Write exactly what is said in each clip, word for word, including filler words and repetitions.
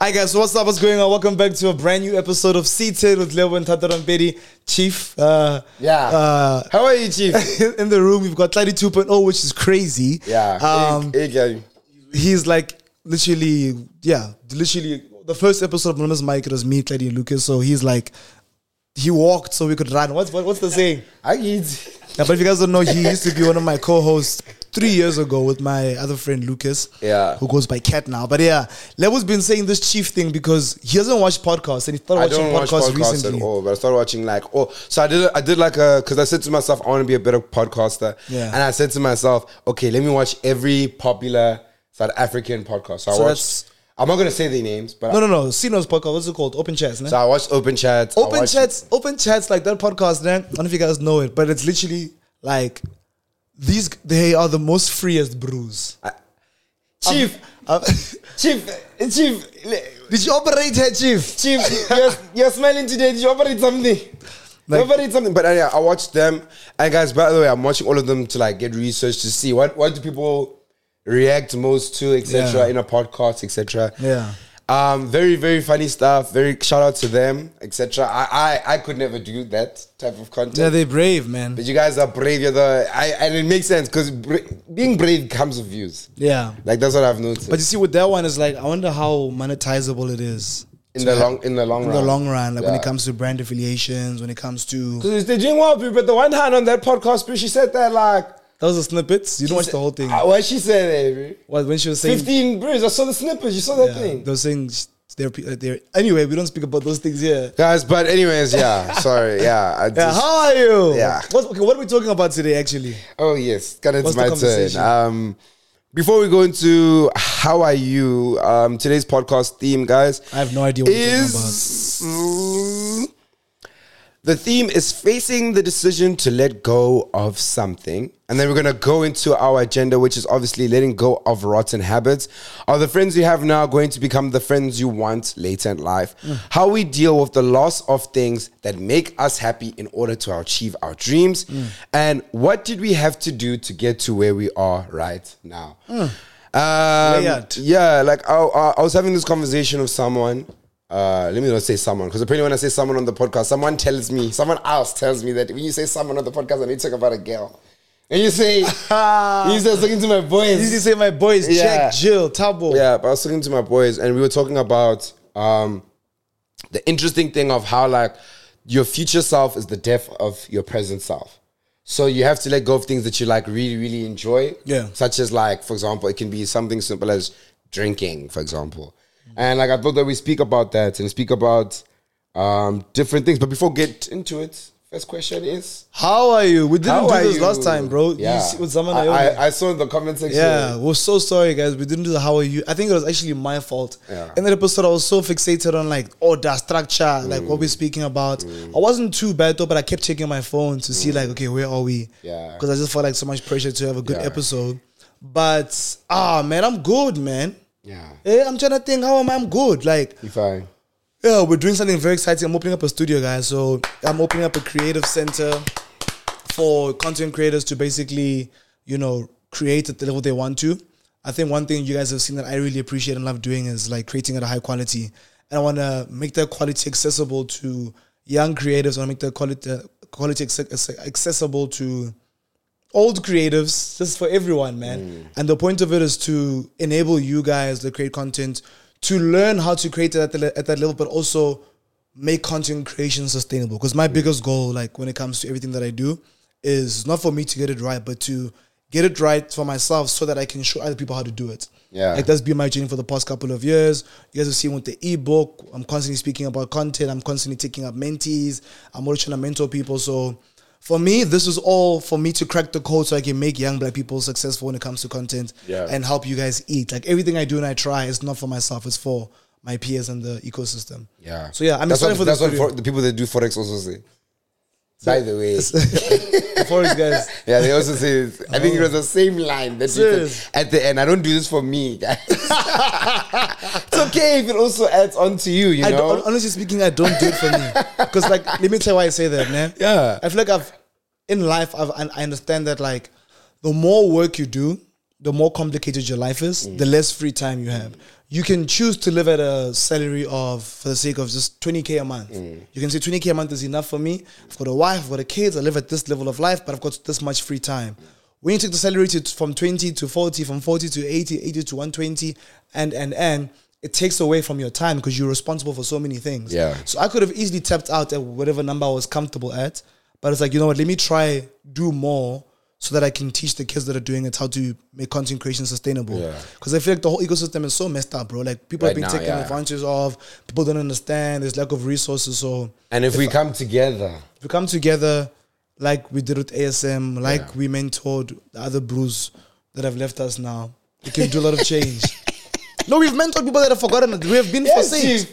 Hi guys, so what's up? What's going on? Welcome back to a brand new episode of Seated with Lebo and Tatarampedi. Chief. Uh, yeah. Uh, How are you, Chief? in the room, we've got Clyde two point oh, which is crazy. Yeah. Um, hey, hey, he's like literally, yeah, literally the first episode of Anonymous Mike, it was me, Clyde and Lucas. So he's like, he walked so we could run. What's what, what's the saying? I eat. Yeah, but if you guys don't know, he used to be one of my co-hosts three years ago with my other friend Lucas, yeah, who goes by Cat now. But yeah, Lebo's been saying this Chief thing because he doesn't watch podcasts and he started watching I don't podcasts, watch podcasts recently. at all, but I started watching like oh, so I did I did like a because I said to myself I want to be a better podcaster, yeah, and I said to myself, okay, let me watch every popular South African podcast. So, so I watched. I'm not gonna say their names, but no, no, no. Sino's podcast. What's it called? Open Chats. Ne? So I watched Open Chats. Open watched, Chats. Open Chats. Like that podcast. Ne? I don't know if you guys know it, but it's literally like these. They are the most freest brews. I, Chief, um, um, Chief, Chief. Did you operate here, Chief? Chief, you're, you're smiling today. Did you operate something? Like, you operate something. But uh, yeah, I watched them. And guys, by the way, I'm watching all of them to like get research to see what what do people react most to, et cetera. Yeah. In a podcast, et cetera. Yeah. Um, very, very funny stuff. Very shout out to them, et cetera. I, I, I could never do that type of content. Yeah, they're brave, man. But you guys are brave. You're the, I, and it makes sense because bra- being brave comes with views. Yeah. Like that's what I've noticed. But you see, with that one, is like I wonder how monetizable it is in the long, in the long in run. the long run, like yeah. when it comes to brand affiliations, when it comes to because they're doing well, but the one hand on that podcast, she said that like. That was the snippets. You don't watch said, the whole thing. Uh, what she said there, bro? What when she was saying fifteen brews. I saw the snippets. You saw that yeah, thing. They were saying they're, they're anyway. We don't speak about those things here, guys. But anyways, yeah. Sorry, yeah. I just, yeah. How are you? Yeah. What, okay. What are we talking about today, actually? Oh yes, kind of it's What's my turn. Um, before we go into how are you, um, today's podcast theme, guys. I have no idea what is, we're talking about. The theme is facing the decision to let go of something. And then we're going to go into our agenda, which is obviously letting go of rotten habits. Are the friends you have now going to become the friends you want later in life? Mm. How we deal with the loss of things that make us happy in order to achieve our dreams. Mm. And what did we have to do to get to where we are right now? Mm. Um, yeah, like I, I was having this conversation with someone. Uh, let me not say someone, because apparently when I say someone on the podcast, someone tells me, someone else tells me that when you say someone on the podcast, I need to talk about a girl. And you say, you say I was talking to my boys. You say my boys, yeah. Jack, Jill, Tabo. Yeah, but I was talking to my boys and we were talking about um, the interesting thing of how like your future self is the death of your present self. So you have to let go of things that you like really, really enjoy. Yeah. Such as like, for example, it can be something simple as drinking, for example. And like I thought that we speak about that and speak about um, different things. But before we get into it, first question is... How are you? We didn't How do this you? last time, bro. Yeah. You see, with Zaman I, I, I saw in the comment section. Yeah, we're so sorry, guys. We didn't do the how are you. I think it was actually my fault. Yeah. In that episode, I was so fixated on like order, structure, mm. like what we're speaking about. Mm. I wasn't too bad though, but I kept checking my phone to mm. see like, okay, where are we? Yeah. Because I just felt like so much pressure to have a good yeah. episode. But, ah, man, I'm good, man. Yeah. Hey, I'm trying to think, how am I? I'm good. Like, you fine. Yeah, we're doing something very exciting. I'm opening up a studio, guys. So I'm opening up a creative center for content creators to basically, you know, create at the level they want to. I think one thing you guys have seen that I really appreciate and love doing is like creating at a high quality. And I want to make that quality accessible to young creatives. I want to make that quality, uh, quality accessible to old creatives, just for everyone, man. Mm. And the point of it is to enable you guys that create content to learn how to create it at, the, at that level, but also make content creation sustainable. Because my mm. biggest goal, like when it comes to everything that I do, is not for me to get it right, but to get it right for myself so that I can show other people how to do it. Yeah. Like that's been my journey for the past couple of years. You guys have seen with the ebook, I'm constantly speaking about content. I'm constantly taking up mentees. I'm always trying to mentor people. So for me, this is all for me to crack the code so I can make young black people successful when it comes to content yeah. and help you guys eat. Like everything I do and I try is not for myself, it's for my peers and the ecosystem. Yeah. So yeah, I'm that's excited what, for that's this what for, the people that do Forex also say. So, by the way. Forex guys. Yeah, they also say, I think oh. it was the same line that you said at the end. I don't do this for me, guys. It's okay if it also adds on to you, you I know? Honestly speaking, I don't do it for me. Because like, let me tell you why I say that, man. Yeah. I feel like I've, in life, I've, I understand that like, the more work you do, the more complicated your life is, mm. the less free time you have. You can choose to live at a salary of, for the sake of just twenty K a month. Mm. You can say twenty K a month is enough for me. I've got a wife, I've got a kids, I live at this level of life, but I've got this much free time. When you take the salary to, from twenty to forty, from forty to eighty, eighty to one twenty, and, and, and, it takes away from your time because you're responsible for so many things. Yeah. So I could have easily tapped out at whatever number I was comfortable at, but it's like, you know what, let me try do more so that I can teach the kids that are doing it how to make content creation sustainable. Because yeah. I feel like the whole ecosystem is so messed up, bro. Like people right are being now, taken yeah. advantage of, people don't understand, there's lack of resources. So And if, if we I, come together. If we come together like we did with A S M, like yeah. we mentored the other bros that have left us now, we can do a lot of change. No, we've mentored people that have forgotten it. We have been yes, forsaken.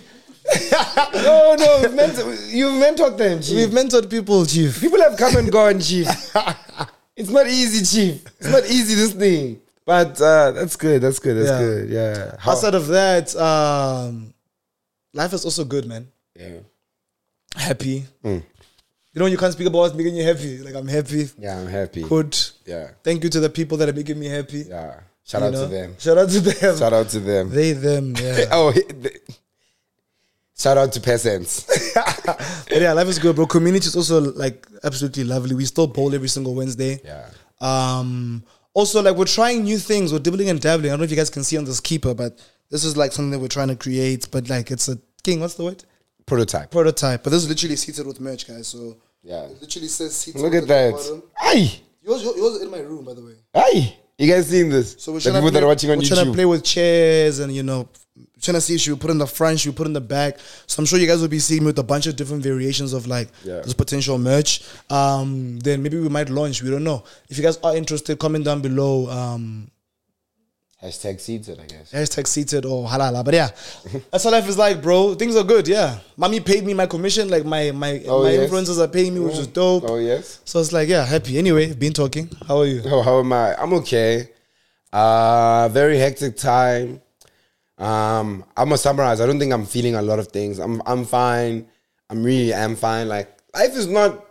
no, no, we've mentored, you've mentored them, Chief. We've mentored people, Chief. People have come and gone, Chief. It's not easy, Chief. It's not easy, this thing. But uh, that's good, that's good, that's yeah. good, yeah. How? Outside of that, um, life is also good, man. Yeah. Happy. Mm. You know, you can't speak about what's making you happy. Like, I'm happy. Yeah, I'm happy. Good. Yeah. Thank you to the people that are making me happy. Yeah. Shout you out know? to them. Shout out to them. Shout out to them. They, them, yeah. oh, they, shout out to peasants. But yeah, life is good, bro. Community is also like absolutely lovely. We still bowl every single Wednesday. Yeah. Um. Also, like we're trying new things. We're dibbling and dabbling. I don't know if you guys can see on this keeper, but this is like something that we're trying to create. But like it's a king. What's the word? Prototype. Prototype. But this is literally seated with merch, guys. So yeah, it literally says seated. Look at that. Aye. Yours, yours is in my room, by the way. Aye. You guys seeing this? So we're the trying people to play, that are watching on we're YouTube. trying to play with chairs and, you know, trying to see if she will put in the front, she will put in the back. So I'm sure you guys will be seeing me with a bunch of different variations of like yeah. this potential merch. Um, then maybe we might launch. We don't know. If you guys are interested, comment down below. Um, Hashtag seated, I guess. Hashtag seated or halala. But yeah, that's how life is like, bro. Things are good, yeah. Mommy paid me my commission. Like my my, oh, my yes. influencers are paying me, which is dope. Oh, yes. So it's like, yeah, happy. Anyway, been talking. How are you? Oh, how am I? I'm okay. Uh, very hectic time. Um, I'm gonna summarize. I don't think I'm feeling a lot of things. I'm I'm fine. I'm really am fine. Like life is not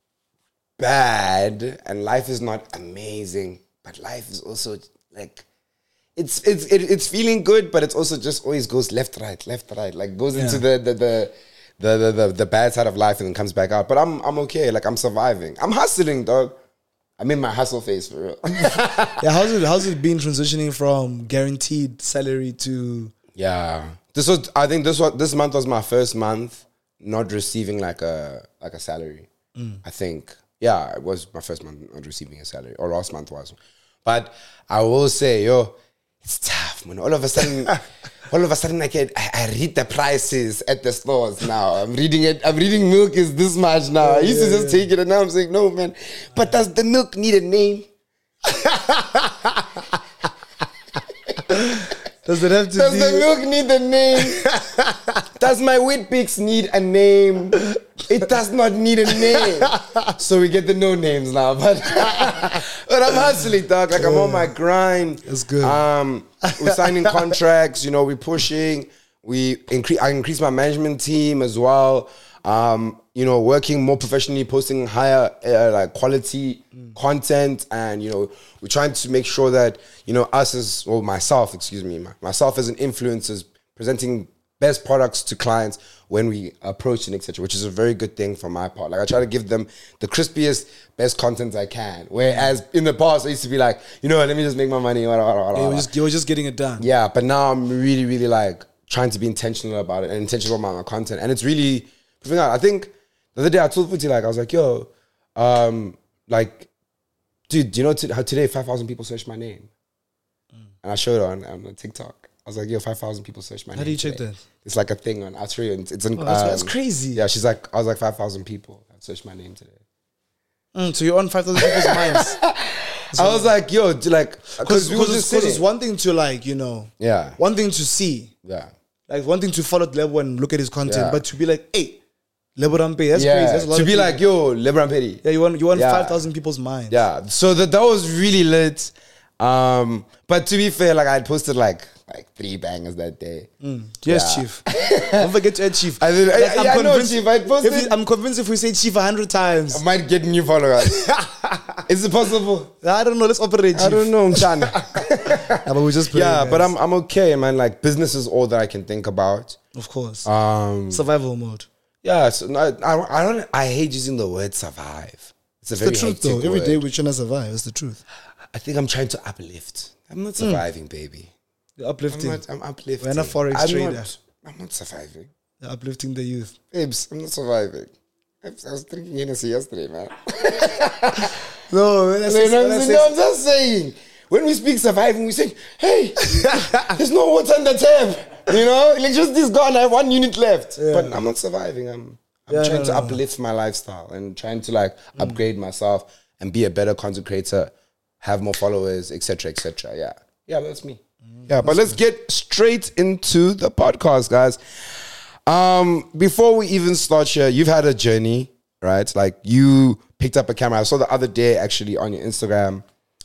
bad and life is not amazing, but life is also like it's it's it, it's feeling good, but it's also just always goes left, right, left, right. Like goes yeah. into the the, the the the the the bad side of life and then comes back out. But I'm I'm okay. Like I'm surviving. I'm hustling, dog. I'm in my hustle phase for real. Yeah, how's it how's it been transitioning from guaranteed salary to yeah. This was I think this was this month was my first month not receiving like a like a salary. Mm. I think. Yeah, it was my first month not receiving a salary. Or last month was. But I will say, yo, it's tough, man. All of a sudden all of a sudden I get I, I read the prices at the stores now. I'm reading it, I'm reading milk is this much now. I used yeah, to just yeah. take it and now I'm saying, no man. But does the milk need a name? Does it have to Does be the milk need a name? Does my Weet-Bix need a name? It does not need a name. So we get the no names now. But, but I'm hustling, dog. Like I'm on my grind. That's good. Um, we're signing contracts, you know, we're pushing. We increase I increase my management team as well. Um, you know, working more professionally, posting higher uh, like quality mm. content, and you know, we're trying to make sure that you know us as well, myself, excuse me, my, myself as an influencer, is presenting best products to clients when we approach and et cetera, which is a very good thing from my part. Like I try to give them the crispiest, best content I can. Whereas in the past, I used to be like, you know, let me just make my money. Blah, blah, blah, blah. You were just, you were just getting it done. Yeah, but now I'm really, really like trying to be intentional about it and intentional about my content, and it's really. I think the other day I told Futi, like, I was like, yo, um, like, dude, do you know t- how today five thousand people searched my name? Mm. And I showed her on, on TikTok. I was like, yo, five thousand people searched my how name. How do you today. check that? It's like a thing on, I'll show you. It's an, oh, that's, um, that's crazy. Yeah, she's like, I was like, five thousand people that searched my name today. Mm, so you're on five thousand people's minds. So, I was like, yo, like, because it's, it's one thing to like, you know, yeah, one thing to see. Yeah. Like one thing to follow Lebo and look at his content, yeah. but to be like, hey, Lebo Rampe, that's yeah. crazy. That's a lot to of be people. like, yo, Lebo Rampe. Yeah, you want you want yeah. five thousand people's minds. Yeah. So that that was really lit. Um, but to be fair, like I had posted like like three bangers that day. Mm. Yes, yeah. Chief. Don't forget to add Chief. I did, like, I, I'm yeah, convinced, I know, Chief. I posted. If you, I'm convinced if we say Chief a hundred times, I might get new followers. Is it possible? I don't know. Let's operate, Chief. I don't know, Mchana. yeah, but we just yeah, guys. but I'm I'm okay, man. Like business is all that I can think about. Of course. Um, Survival mode. yeah, so no, I don't. I don't. I hate using the word survive. It's a It's very the truth, hectic though. Every word. day we're trying to survive. It's the truth. I think I'm trying to uplift. I'm not surviving, baby. You're I'm uplifting. not. I'm uplifting. We're not forex I'm trader. Not, I'm not surviving, You're uplifting the youth. babes. I'm not surviving. I was, I was drinking Hennessy yesterday, man. No, man, that's You know what I'm that's saying? No, I'm just saying. When we speak surviving, we say, "Hey, there's no water on the tap." You know, electricity's gone. I have one unit left, Yeah. but I'm not surviving. I'm. I'm Yeah, trying no, to no, no. uplift my lifestyle and trying to like upgrade myself and be a better content creator, have more followers, et cetera, et cetera. Yeah, yeah, that's me. Yeah, but let's get straight into the podcast, guys. Um, before we even start here, you've had a journey, right? Like you picked up a camera. I saw the other day actually on your Instagram,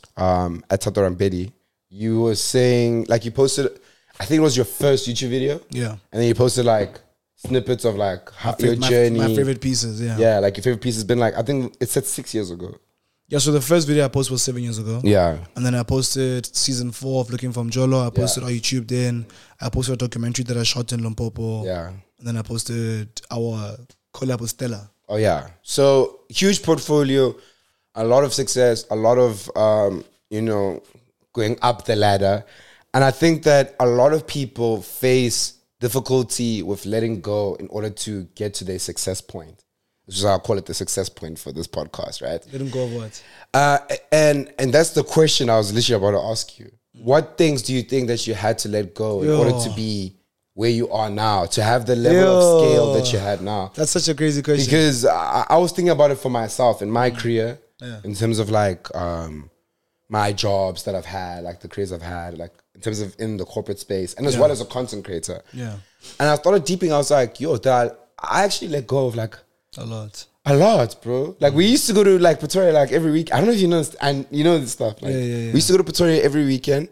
um, at Tato Rambedi. You were saying like you posted, I think it was your first YouTube video. Yeah. And then you posted like snippets of like how, your my, journey. My favorite pieces, yeah. Yeah, like your favorite piece has been like, I think it said six years ago. Yeah, so the first video I posted was seven years ago. Yeah. And then I posted season four of Looking From Jolo. I posted our YouTube then. I posted a documentary that I shot in Limpopo. Yeah. And then I posted our collab with Stella. Oh yeah. So huge portfolio, a lot of success, a lot of um, you know, going up the ladder. And I think that a lot of people face difficulty with letting go in order to get to their success point. Which is how I call it the success point for this podcast, right? Let him go of what? Uh, and and that's the question I was literally about to ask you. What things do you think that you had to let go in Yo. order to be where you are now, to have the level Yo. of scale that you had now? That's such a crazy question. Because I, I was thinking about it for myself in my career, Yeah. in terms of like um, my jobs that I've had, like the careers I've had, like in terms of in the corporate space, and as Yeah. well as a content creator. Yeah. And I started deeping. I was like, yo, that I actually let go of like A lot. a lot, bro. Like we used to go to like Pretoria like every week. I don't know if you know this, and you know this stuff. Like, Yeah, yeah, yeah. We used to go to Pretoria every weekend.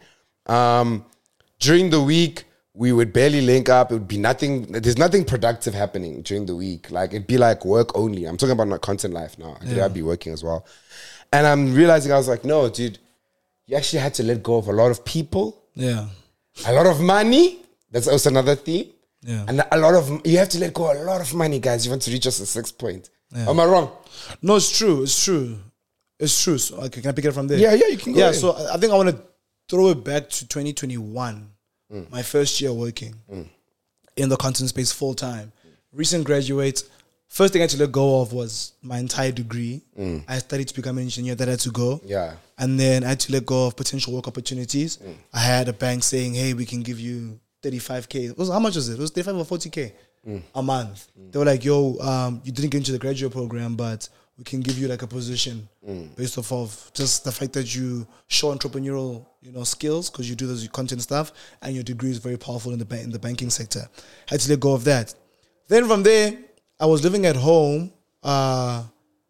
Um, during the week, we would barely link up. It would be nothing. There's nothing productive happening during the week. Like it'd be like work only. I'm talking about my content life now. Yeah. I'd be working as well. And I'm realizing I was like, no, dude, you actually had to let go of a lot of people, Yeah. a lot of money. That's also another theme. Yeah. And a lot of, you have to let go a lot of money, guys. You want to reach us a six point. Yeah. Am I wrong? No, it's true. It's true. It's true. So, okay, can I pick it from there? Yeah, yeah, you can go Yeah, in. so I I think I want to throw it back to twenty twenty-one, Mm. my first year working in the content space full time. Recent graduate. First thing I had to let go of was my entire degree. I studied to become an engineer. That had to go. Yeah. And then I had to let go of potential work opportunities. I had a bank saying, hey, we can give you thirty-five K. It was, how much was it? It was thirty-five or forty K a month. They were like, yo, um, you didn't get into the graduate program, but we can give you like a position based off of just the fact that you show entrepreneurial, you know, skills because you do those content stuff and your degree is very powerful in the ba- in the banking sector. I had to let go of that. Then from there, I was living at home. Uh,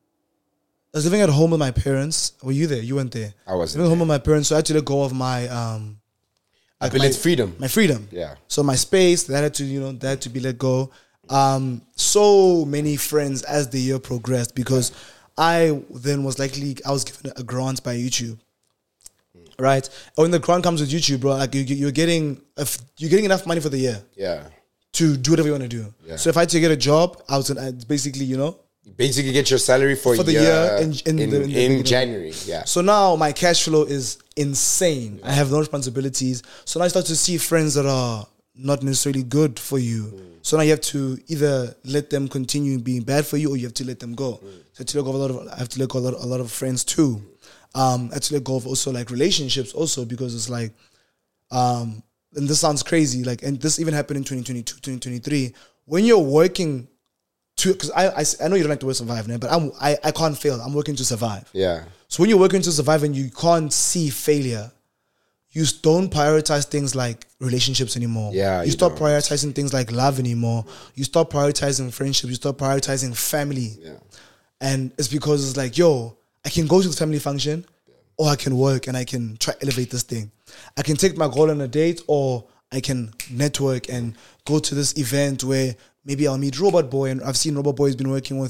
I was living at home with my parents. Were you there? You weren't there. I wasn't living at home with my parents, so I had to let go of my um, I believe my- freedom. my freedom. Yeah. So my space that had to, you know, that had to be let go. Um, so many friends as the year progressed because I then was likely I was given a grant by YouTube. Right? And when the grant comes with YouTube, bro, like you, you're getting if you're getting enough money for the year Yeah. to do whatever you want to do. Yeah. So if I had to get a job, I was gonna, basically, you know. You basically get your salary for, For a the year, year in- in, in in, the- in the beginning. January. Yeah. So now my cash flow is insane. I have no responsibilities. So now I start to see friends that are not necessarily good for you. So now you have to either let them continue being bad for you or you have to let them go. So I have to let go of a lot of I have to let go of a lot, a lot of friends too. Um, I have to let go of also like relationships also because it's like um and this sounds crazy, like and this even happened in twenty twenty-two, twenty twenty-three. When you're working to because I, I I know you don't like the word survive, man, but I'm I, I can't fail. I'm working to survive. Yeah. So when you're working to survive and you can't see failure, you don't prioritize things like relationships anymore. Yeah, You, you stop don't. prioritizing things like love anymore. You stop prioritizing friendships. You stop prioritizing family. Yeah. And it's because it's like, yo, I can go to the family function or I can work and I can try elevate this thing. I can take my girl on a date or I can network and go to this event where maybe I'll meet Robot Boy. And I've seen Robot Boy has been working with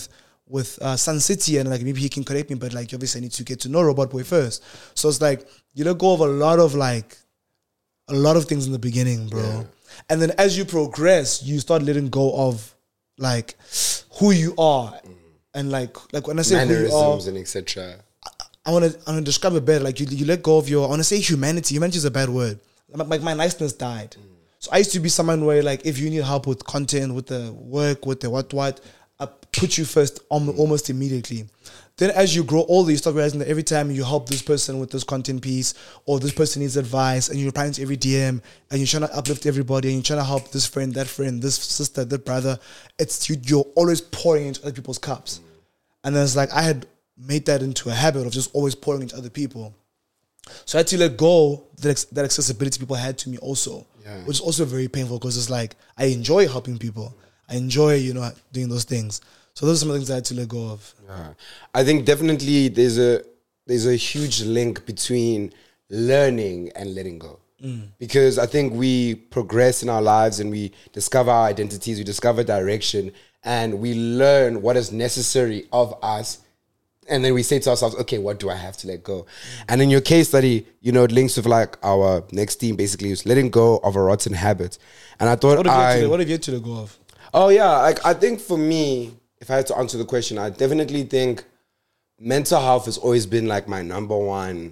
with uh, Sun City, and like maybe he can correct me, but like obviously I need to get to know Robot Boy first. So it's like you let go of a lot of like a lot of things in the beginning, bro. Yeah. And then as you progress, you start letting go of like who you are, mm. and like like when I say mannerisms who you are, and et cetera. I want to I want to describe it better. Like you, you let go of your. I want to say humanity. Humanity is a bad word. Like my niceness died. Mm. So I used to be someone where like if you need help with content, with the work, with the what what, I put you first um, almost immediately. Then as you grow older, you start realizing that every time you help this person with this content piece, or this person needs advice, and you're replying to every D M, and you're trying to uplift everybody, and you're trying to help this friend, that friend, this sister, that brother, it's you, you're always pouring into other people's cups. Mm. And then it's like I had made that into a habit of just always pouring into other people. So I had to let go that that accessibility people had to me also, yeah. which is also very painful because it's like I enjoy helping people. I enjoy, you know, doing those things. So those are some of the things I had to let go of. Yeah. I think definitely there's a there's a huge link between learning and letting go. Mm. Because I think we progress in our lives and we discover our identities, we discover direction, and we learn what is necessary of us. And then we say to ourselves, okay, what do I have to let go? Mm. And in your case study, you know, it links with like our next theme basically is letting go of a rotten habit. And I thought what have I... You to, what have you had to let go of? Oh yeah, like I think for me, if I had to answer the question, I definitely think mental health has always been like my number one,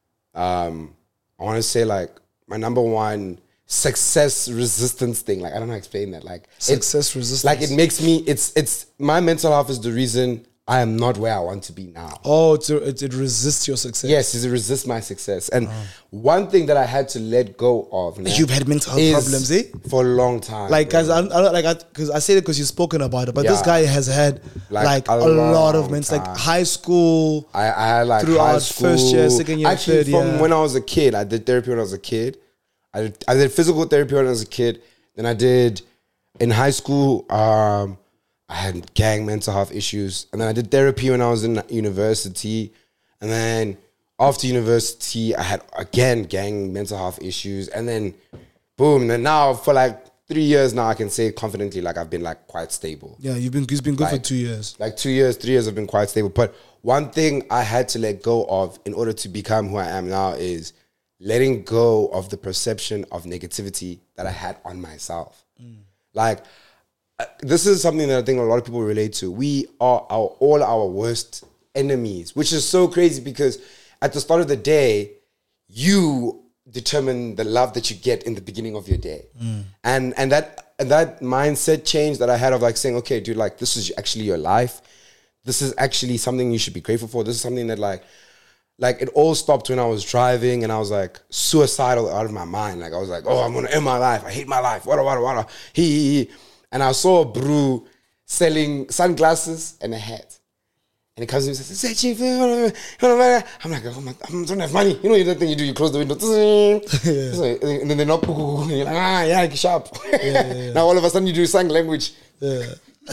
um, I want to say like my number one success resistance thing. Like, I don't know how to explain that. Like success resistance. Like it makes me, it's, it's, my mental health is the reason I am not where I want to be now. Oh, it, it, it resists your success. Yes, it resists my success. And oh. one thing that I had to let go of. Now, You've had mental health problems, eh? For a long time. Like, guys, I, I like, because I, I say it because you've spoken about it, but yeah. this guy has had like, like a, a lot of mental, like high school. I, I had like throughout high school. First year, second year, Actually, third year. from when I was a kid, I did therapy when I was a kid. I did, I did physical therapy when I was a kid. Then I did in high school. Um, I had gang mental health issues. And then I did therapy when I was in university. And then after university, I had, again, gang mental health issues. And then, boom. And then now, for like three years now, I can say confidently, like, I've been, like, quite stable. Yeah, you've been, it's been good like, for two years. Like, two years, three years, I've been quite stable. But one thing I had to let go of in order to become who I am now is letting go of the perception of negativity that I had on myself. Mm. Like, this is something that I think a lot of people relate to. We are our, all our worst enemies, which is so crazy because at the start of the day, you determine the love that you get in the beginning of your day. Mm. And and that and that mindset change that I had of like saying, okay, dude, like this is actually your life. This is actually something you should be grateful for. This is something that like, like it all stopped when I was driving and I was like suicidal out of my mind. Like I was like, oh, I'm going to end my life. I hate my life. Wada, wada, wada. He, he, he. And I saw a brew selling sunglasses and a hat. And he comes to me and says, say, Chief, I'm like, oh my, I don't have money. You know, that thing you do, you close the window. Yeah. And then they're not, and you're like, ah, yeah, sharp. Yeah, yeah, yeah. Now all of a sudden you do sign language. Yeah.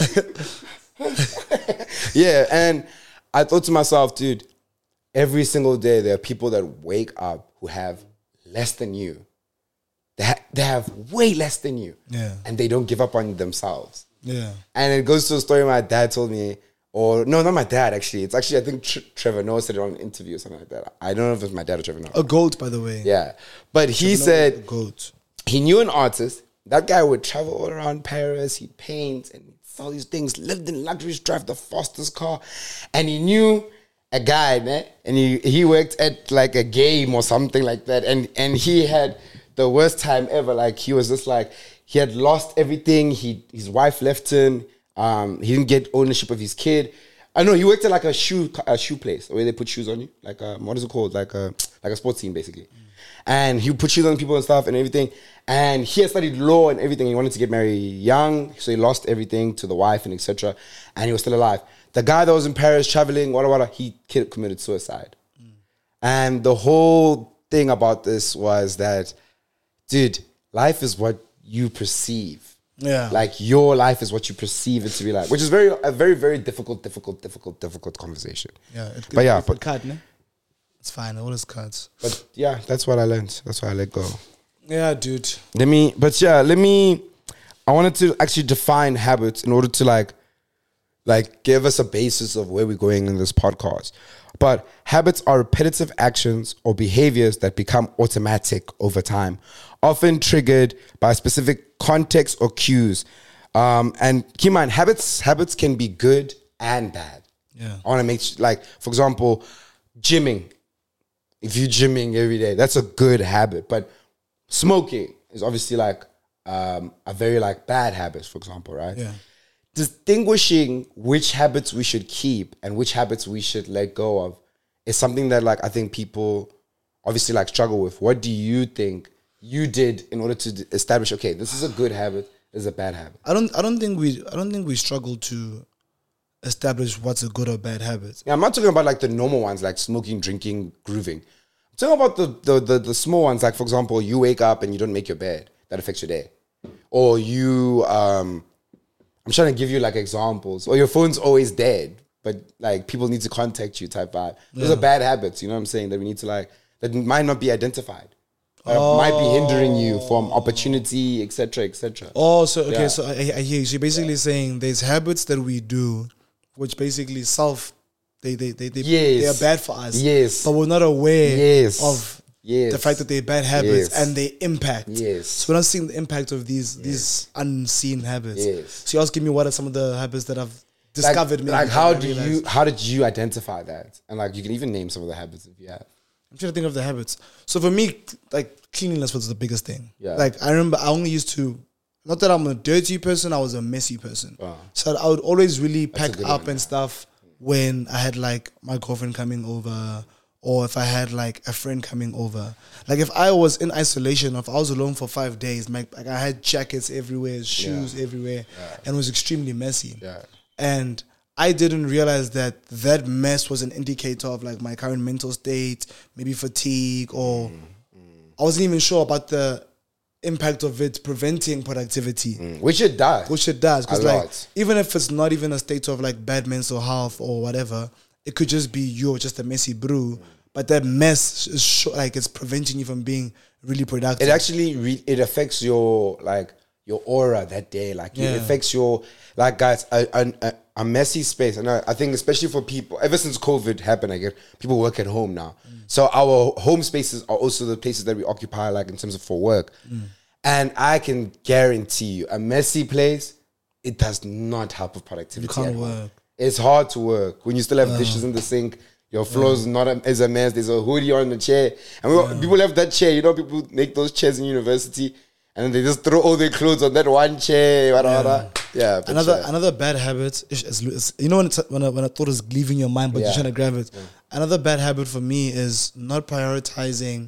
Yeah, and I thought to myself, dude, every single day there are people that wake up who have less than you. They, ha- they have way less than you. Yeah. And they don't give up on themselves. Yeah. And it goes to a story my dad told me, or no, not my dad, actually. It's actually, I think Tr- Trevor Noah said it on an interview or something like that. I don't know if it's my dad or Trevor Noah. A goat, by the way. Yeah. But he Trevor said, Noah, a goat. He knew an artist. That guy would travel all around Paris. He'd paint and all these things, lived in luxuries, drive the fastest car. And he knew a guy, man, and he, he worked at like a game or something like that. And, and he had the worst time ever. Like he was just like, he had lost everything. He His wife left him. Um, he didn't get ownership of his kid. I know he worked at like a shoe a shoe place where they put shoes on you. Like um, what is it called? Like a like a sports team basically. Mm. And he would put shoes on people and stuff and everything. And he had studied law and everything. He wanted to get married young, so he lost everything to the wife and et cetera. And he was still alive. The guy that was in Paris traveling, wada wada, he committed suicide. Mm. And the whole thing about this was that, dude, life is what you perceive. Yeah. Like your life is what you perceive it to be like, which is very a very, very difficult, difficult, difficult, difficult conversation. Yeah. It, but it, yeah, it's but cut, ne? It's fine. All is cuts. But yeah, that's what I learned. That's why I let go. Yeah, dude. Let me, but yeah, let me, I wanted to actually define habits in order to like like give us a basis of where we're going in this podcast. But habits are repetitive actions or behaviors that become automatic over time, often triggered by specific context or cues. Um, and keep in mind, habits habits can be good and bad. Yeah. I want to make sh- like, for example, gymming. If you're gymming every day, that's a good habit. But smoking is obviously like um, a very like bad habit, for example, right? Yeah. Distinguishing which habits we should keep and which habits we should let go of is something that like I think people obviously like struggle with. What do you think you did in order to d- establish, okay, this is a good habit, this is a bad habit? I don't. I don't think we. I don't think we struggle to establish what's a good or bad habit. Yeah, I'm not talking about like the normal ones like smoking, drinking, grooving. I'm talking about the the the, the small ones, like for example, you wake up and you don't make your bed. That affects your day. Or you um I'm trying to give you like examples. Or your phone's always dead, but like people need to contact you type vibe. Those Yeah. are bad habits, you know what I'm saying? That we need to like, that might not be identified. That might be hindering you from opportunity, et cetera, et cetera. Oh, so okay, Yeah. so I, I hear you. So you're basically saying there's habits that we do, which basically self, they they they they, Yes. they are bad for us. Yes. but we're not aware Yes. of Yes. the fact that they're bad habits Yes. and they impact. Yes. So we're not seeing the impact of these these unseen habits. Yes. So you're asking me what are some of the habits that I've Like, discovered? maybe like that how I do realized. you how did you identify that? And like you can even name some of the habits if you have. I'm trying to think of the habits. So for me, like cleanliness was the biggest thing. Yeah. Like I remember I only used to, not that I'm a dirty person, I was a messy person. Wow. So I would always really a pack good up one, and yeah. stuff when I had like my girlfriend coming over, or if I had like a friend coming over. Like if I was in isolation, or if I was alone for five days, my, like I had jackets everywhere, shoes everywhere, and it was extremely messy. Yeah. And I didn't realize that that mess was an indicator of like my current mental state, maybe fatigue, or I wasn't even sure about the impact of it preventing productivity, Which it does. which it does. Because A like lot. even if it's not even a state of like bad mental health or whatever, it could just be you, just a messy brew. But that mess is sh- like it's preventing you from being really productive. It actually re- it affects your like your aura that day. Like Yeah. it affects your like guys a, a, a- a messy space. And I, I think especially for people, ever since COVID happened, I get people work at home now. So our home spaces are also the places that we occupy, like in terms of for work. And I can guarantee you, a messy place, it does not help with productivity. You can't at home. work. It's hard to work when you still have dishes in the sink. Your floor's not a, is a mess. There's a hoodie on the chair, and we, people have that chair. You know, people make those chairs in university, and then they just throw all their clothes on that one chair. Wada, wada. Yeah. but Another yeah. another bad habit is, is, is you know when it's, when I, when I thought it was leaving your mind, but Yeah. you're trying to grab it. Another bad habit for me is not prioritizing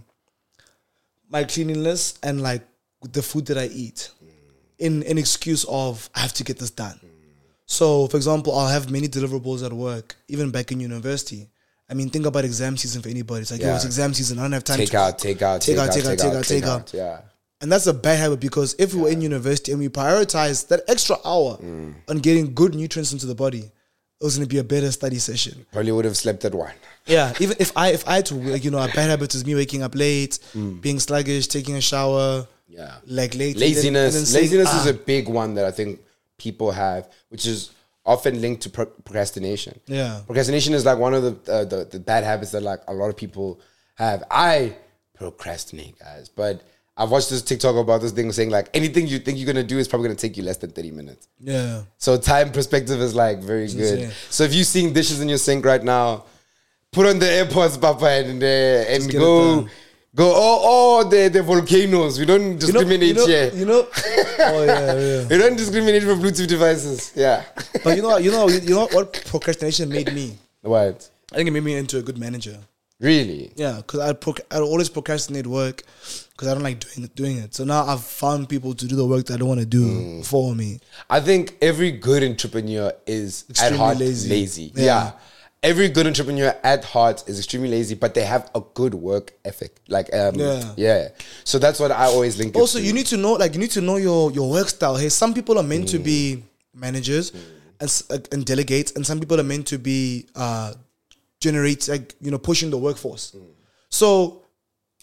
my cleanliness and like the food that I eat, in an excuse of I have to get this done. So, for example, I'll have many deliverables at work, even back in university. I mean, think about exam season for anybody. It's like, yo, Yeah. it's exam season. I don't have time Take to out, take out, take out, take out, take out, take out. Yeah. And that's a bad habit because if we were in university and we prioritize that extra hour Mm. on getting good nutrients into the body, it was going to be a better study session. Probably would have slept at one. Yeah, even if I if I had to, like, you know, a bad habit is me waking up late, being sluggish, taking a shower, Yeah. like late. Laziness. and then- and then saying, Laziness is "Ah." a big one that I think people have, which is often linked to pro- procrastination. Yeah. Procrastination is like one of the, uh, the the bad habits that like a lot of people have. I procrastinate, guys, but I've watched this TikTok about this thing saying like anything you think you're gonna do is probably gonna take you less than thirty minutes. Yeah. So time perspective is like very good. insane. So if you're seeing dishes in your sink right now, put on the AirPods, Papa, and uh, and get it go done. go. Oh, oh, the the volcanoes. We don't You know, discriminate you know, here. you know, oh yeah, yeah. We don't discriminate for Bluetooth devices. Yeah. But you know, you know, you know what procrastination made me? What? I think it made me into a good manager. Really? Yeah, because I proc- I always procrastinate work because I don't like doing doing it. So now I've found people to do the work that I don't want to do Mm. for me. I think every good entrepreneur is Extremely at heart lazy. lazy. Yeah. Yeah. Every good entrepreneur at heart is extremely lazy, but they have a good work ethic. Like, um, Yeah. yeah. So that's what I always link it Also, to. you need to know, like, you need to know your your work style. Hey, some people are meant to Mm. be managers and s- uh, and delegate, and some people are meant to be uh generate, like, you know, pushing the workforce. Mm. So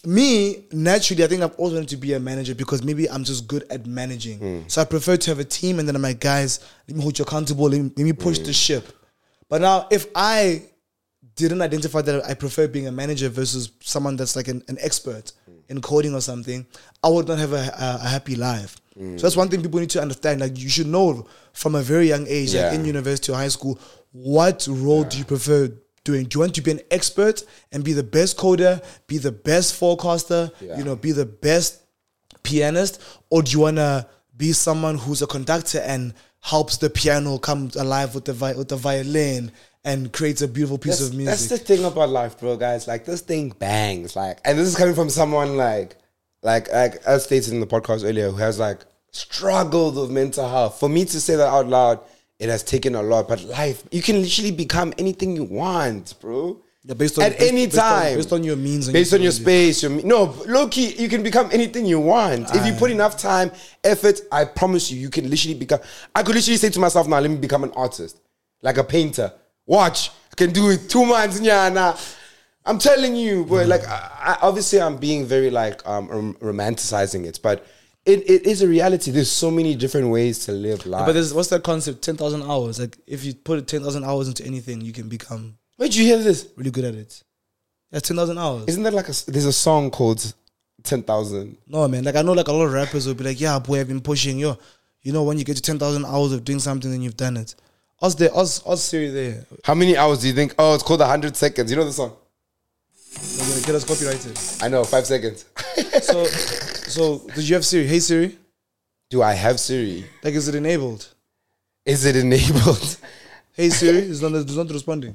me, naturally, I think I've always wanted to be a manager because maybe I'm just good at managing. Mm. So I prefer to have a team and then I'm like, guys, let me hold you accountable, let me, let me push Mm. the ship. But now, if I didn't identify that I prefer being a manager versus someone that's like an, an expert mm. in coding or something, I would not have a, a, a happy life. Mm. So that's one thing people need to understand. Like, you should know from a very young age, Yeah. like in university or high school, what role yeah. do you prefer doing? Do you want to be an expert and be the best coder, be the best forecaster, yeah. you know, be the best pianist? Or do you want to be someone who's a conductor and helps the piano come alive with the vi- with the violin and creates a beautiful piece that's, of music? That's the thing about life, bro, guys. Like, this thing bangs. Like, and this is coming from someone like, like, like as stated in the podcast earlier, who has like struggled with mental health. For me to say that out loud, it has taken a lot. But life, you can literally become anything you want, bro. Yeah, based on, At based, any based on, time. based on your means. And Based your on your space. Your, no, low-key, you can become anything you want. If you put enough time, effort, I promise you, you can literally become... I could literally say to myself now, let me become an artist. Like a painter. Watch. I can do it two months. Yeah, nah. I'm telling you, boy. Mm. Like, I, I, obviously, I'm being very, like, um, rom- romanticizing it. But it, it is a reality. There's so many different ways to live life. Yeah, but there's, what's that concept? ten thousand hours. Like, if you put ten thousand hours into anything, you can become... Where'd you hear this? Really good at it. That's ten thousand hours. Isn't that like a... There's a song called ten thousand. No, man. Like, I know like a lot of rappers will be like, yeah, boy, I've been pushing. Yo, you know, when you get to ten thousand hours of doing something, then you've done it. Us there, us, us Siri there. How many hours do you think? Oh, it's called one hundred seconds. You know the song? They're going to get us copyrighted. I know, five seconds. so, so did you have Siri? Hey, Siri? Do I have Siri? Like, is it enabled? Is it enabled? Hey, Siri? It's not, it's not responding.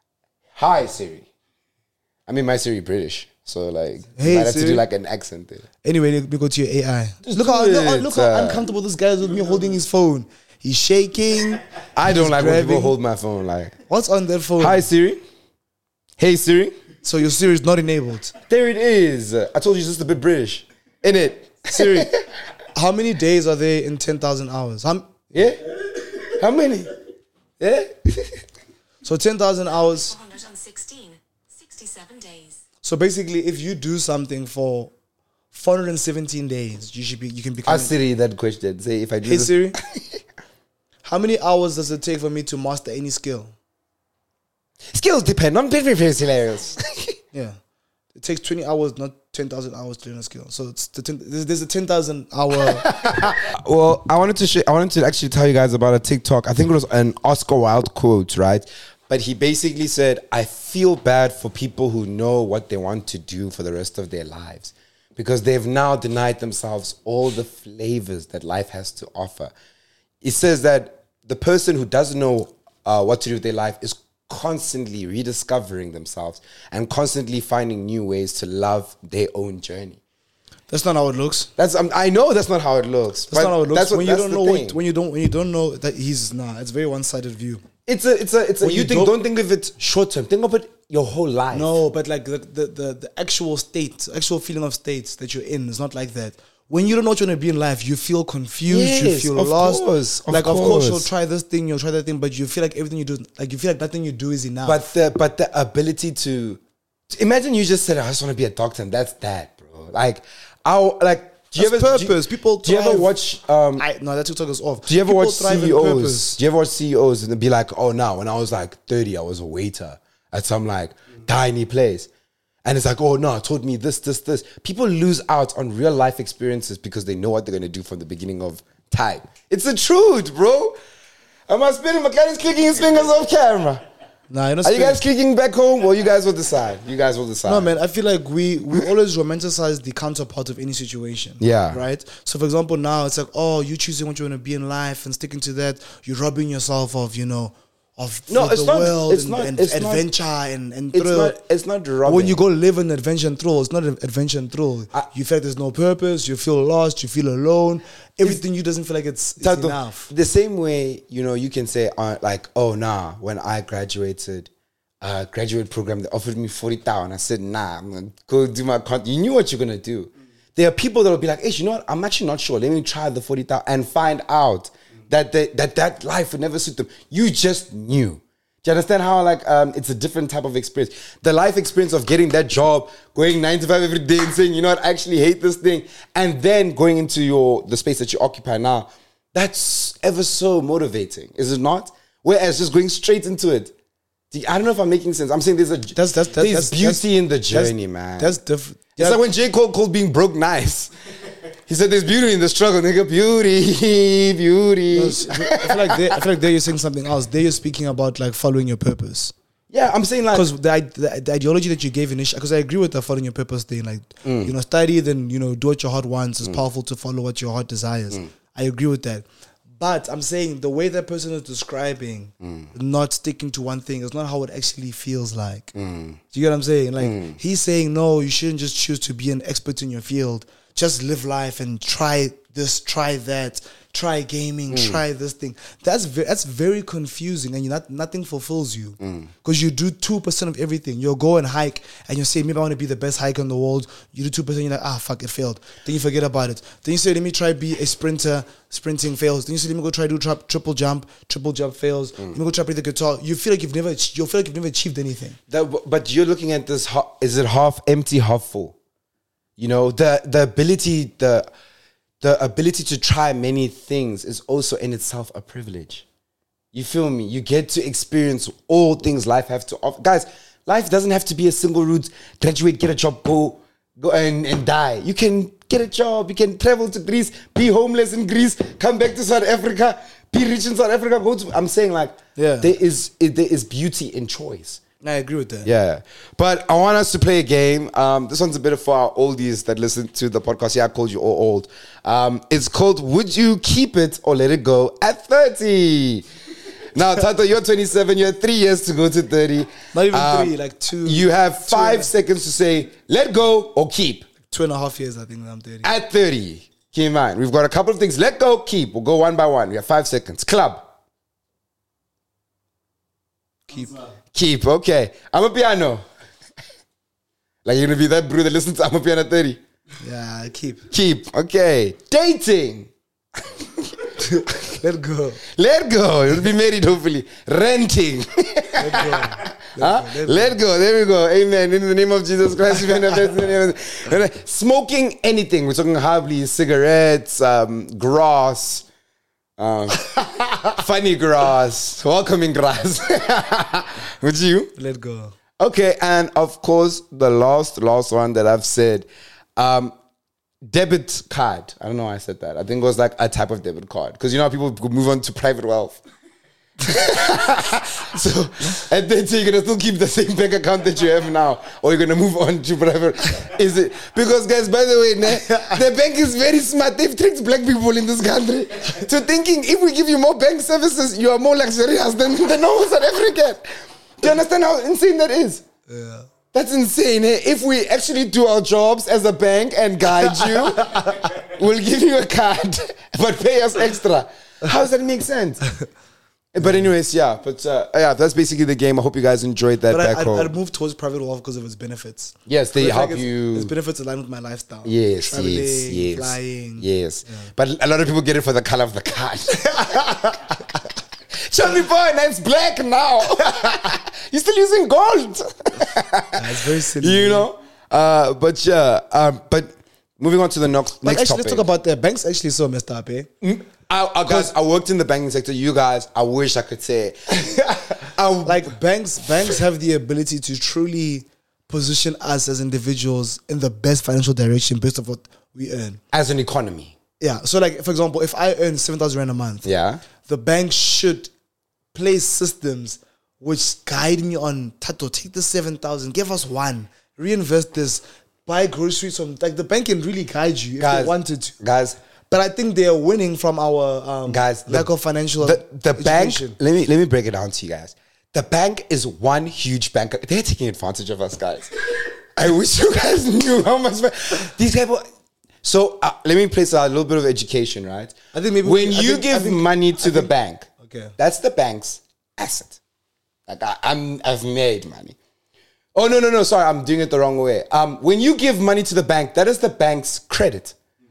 Hi, Siri. I mean, my Siri British. So, like, hey, you might have Siri. to do, like, an accent there. Anyway, let me go to your A I. Just look how, it, look, look how uh, uncomfortable this guy is with me holding his phone. He's shaking. I don't like grabbing. when people hold my phone, like... What's on that phone? Hi, Siri. Hey, Siri. So your Siri is not enabled. There it is. I told you it's just a bit British. In it. Siri, how many days are there in ten thousand hours? How, yeah? How many? Yeah? So ten thousand hours. four hundred sixteen, sixty-seven days. So basically, if you do something for four hundred seventeen days, you should be. You can become. Ask Siri that question. Say if I do Hey this. Siri, how many hours does it take for me to master any skill? Skills depend on different scenarios. Yeah, it takes twenty hours, not ten thousand hours to learn a skill. So it's the ten, there's, there's a ten thousand hour. Well, I wanted to sh- I wanted to actually tell you guys about a TikTok. I think it was an Oscar Wilde quote, right? But he basically said, I feel bad for people who know what they want to do for the rest of their lives because they've now denied themselves all the flavors that life has to offer. He says that the person who doesn't know uh, what to do with their life is constantly rediscovering themselves and constantly finding new ways to love their own journey. That's not how it looks. That's um, I know that's not how it looks. That's not how it looks. That's what, when you that's don't the know thing. what, when you don't when you don't know that he's nah. It's a very one sided view. It's a it's a it's a When you, you think don't- don't think of it short term. Think of it your whole life. No, but like the, the the the actual state, actual feeling of state that you're in is not like that. When you don't know what you want to be in life, you feel confused, you Yes, feel of lost. course, of like of course you'll course. try this thing, you'll try that thing, but you feel like everything you do, like you feel like nothing you do is enough. But the but the ability to, to imagine you just said I just want to be a doctor and that's that, bro. Like our like do you That's ever do you- purpose. People do you ever thrive- watch um I, no, that TikTok is off. do you ever People watch thrive in C E Os? purpose. Do you ever watch C E Os and they'd be like, oh no, when I was like thirty, I was a waiter at some like tiny place. And it's like, oh no, it taught me this, this, this. People lose out on real life experiences because they know what they're going to do from the beginning of time. It's the truth, bro. Am I spinning? McLaren's clicking his fingers off camera. Nah, you're not Are you spending- guys clicking back home? Well, you guys will decide. You guys will decide. No, man, I feel like we we always romanticize the counterpart of any situation. Yeah. Right? So, for example, now it's like, oh, you choosing what you want to be in life and sticking to that. You're robbing yourself of, you know, of No, the it's not- world it's and, not- and it's not- adventure and, and It's thrill. not, it's not robbing. When you go live an adventure and thrill, it's not an adventure and thrill. I- you feel like there's no purpose. You feel lost. You feel alone. Everything you doesn't feel like it's, it's Tato, enough. the same way, you know, you can say, uh, like, oh, nah, when I graduated, uh, graduate program, they offered me forty thousand. I said, nah, I'm going to go do my content. You knew what you're going to do. There are people that will be like, hey, you know what? I'm actually not sure. Let me try the forty thousand and find out that, they, that that life would never suit them. You just knew. Do you understand how like um, it's a different type of experience? The life experience of getting that job, going nine to five every day and saying, you know what, I actually hate this thing. And then going into your the space that you occupy now, that's ever so motivating, is it not? Whereas just going straight into it. Do you- I don't know if I'm making sense. I'm saying there's a That's- that's- that's- there's that's- beauty that's- in the That's- journey, man. That's different. It's like when J. Cole called being broke nice. He said there's beauty in the struggle, nigga. Beauty, beauty. I feel like there, I feel like there you're saying something else. There you're speaking about like following your purpose. Yeah, I'm saying like Because the, ide- the, the ideology that you gave initially, because I agree with the following your purpose thing, like, Mm. you know, study, then, you know, do what your heart wants. It's powerful to follow what your heart desires. Mm. I agree with that. But I'm saying the way that person is describing Mm. not sticking to one thing is not how it actually feels like. Mm. Do you get what I'm saying? Like, he's saying, no, you shouldn't just choose to be an expert in your field. Just live life and try this, try that, try gaming, Mm. try this thing. That's ve- that's very confusing, and you not nothing fulfills you because you do two percent of everything. You'll go and hike, and you say, maybe I want to be the best hiker in the world. You do two percent, you're like, ah, fuck, it failed. Then you forget about it. Then you say, let me try be a sprinter. Sprinting fails. Then you say, let me go try do tri- triple jump. Triple jump fails. Let me go try play the guitar. You feel like you've never, ach- you feel like you've never achieved anything. that, but you're looking at this. ha- Is it half empty, half full? You know, the the ability the the ability to try many things is also in itself a privilege. You feel me? You get to experience all things life have to offer. Guys, life doesn't have to be a single route. Graduate, get a job, go go and, and die. You can get a job. You can travel to Greece, be homeless in Greece, come back to South Africa, be rich in South Africa. Go to. I'm saying like, Yeah. there is there is beauty in choice. I agree with that. Yeah. But I want us to play a game. Um, this one's a bit for our oldies that listen to the podcast. Yeah, I called you all old. Um, it's called Would You Keep It or Let It Go at thirty? Now, Tato, you're twenty-seven. You have three years to go to thirty. Not even Um, three, like two. You have two five and- seconds to say, let go or keep. Two and a half years, I think, that I'm thirty. At thirty, keep in mind, we've got a couple of things. Let go, keep. We'll go one by one. We have five seconds. Club. Keep. Keep, okay. I'm a piano. Like you're gonna be that bro that listens to I'm a piano thirty. Yeah, keep. Keep, okay. Dating. Let go. Let go. You'll be married hopefully. Renting. Let go. Huh? Let go. There we go. Amen. In the name of Jesus Christ. we manifest in the name of- Smoking anything. We're talking hardly cigarettes, um, grass, um, funny grass, welcoming grass. Would you? Let go. Okay, and of course, the last, last one that I've said, um, debit card. I don't know why I said that. I think it was like a type of debit card. Because you know how people move on to private wealth. So at that you're gonna still keep the same bank account that you have now, or you're gonna move on to private. Is it because, guys? By the way, ne, the bank is very smart. They've tricked black people in this country to thinking if we give you more bank services, you are more luxurious than the normal South African. Do you understand how insane that is? Yeah. That's insane. Eh? If we actually do our jobs as a bank and guide you, we'll give you a card, but pay us extra. How does that make sense? But anyways, yeah. But uh, yeah, that's basically the game. I hope you guys enjoyed that But back I, I'd, home. I'd move towards private wealth because of its benefits. Yes, they I feel help like its, you. Its benefits align with my lifestyle. Yes, Traveling, yes, yes, flying. yes. But a lot of people get it for the color of the card. Charlie boy, now it's black now. You're still using gold. Yeah, it's very silly. You know. Uh, but yeah. Um, but moving on to the next, Like, next actually, topic. let's talk about that. Banks actually so messed up, eh? I, I, guys, I worked in the banking sector. You guys, I wish I could say. I, Like banks, banks have the ability to truly position us as individuals in the best financial direction based on what we earn. as an economy. Yeah. So, like for example, if I earn seven thousand rand a month, Yeah. the bank should place systems which guide me on Tato. Take the seven thousand, give us one, reinvest this, buy groceries from. Like the bank can really guide you if Guys, they wanted to. Guys, But I think they are winning from our um, guys, lack the, of financial the, the bank. education. Let me let me break it down to you guys. The bank is one huge bank. They're taking advantage of us, guys. I wish you guys knew how much these people. So uh, let me place a little bit of education, right? I think maybe when we- I you think- I give think- money to I the think- bank, Okay. that's the bank's asset. Like I, I'm, I've made money. Oh no no no! Sorry, I'm doing it the wrong way. Um, when you give money to the bank, that is the bank's credit.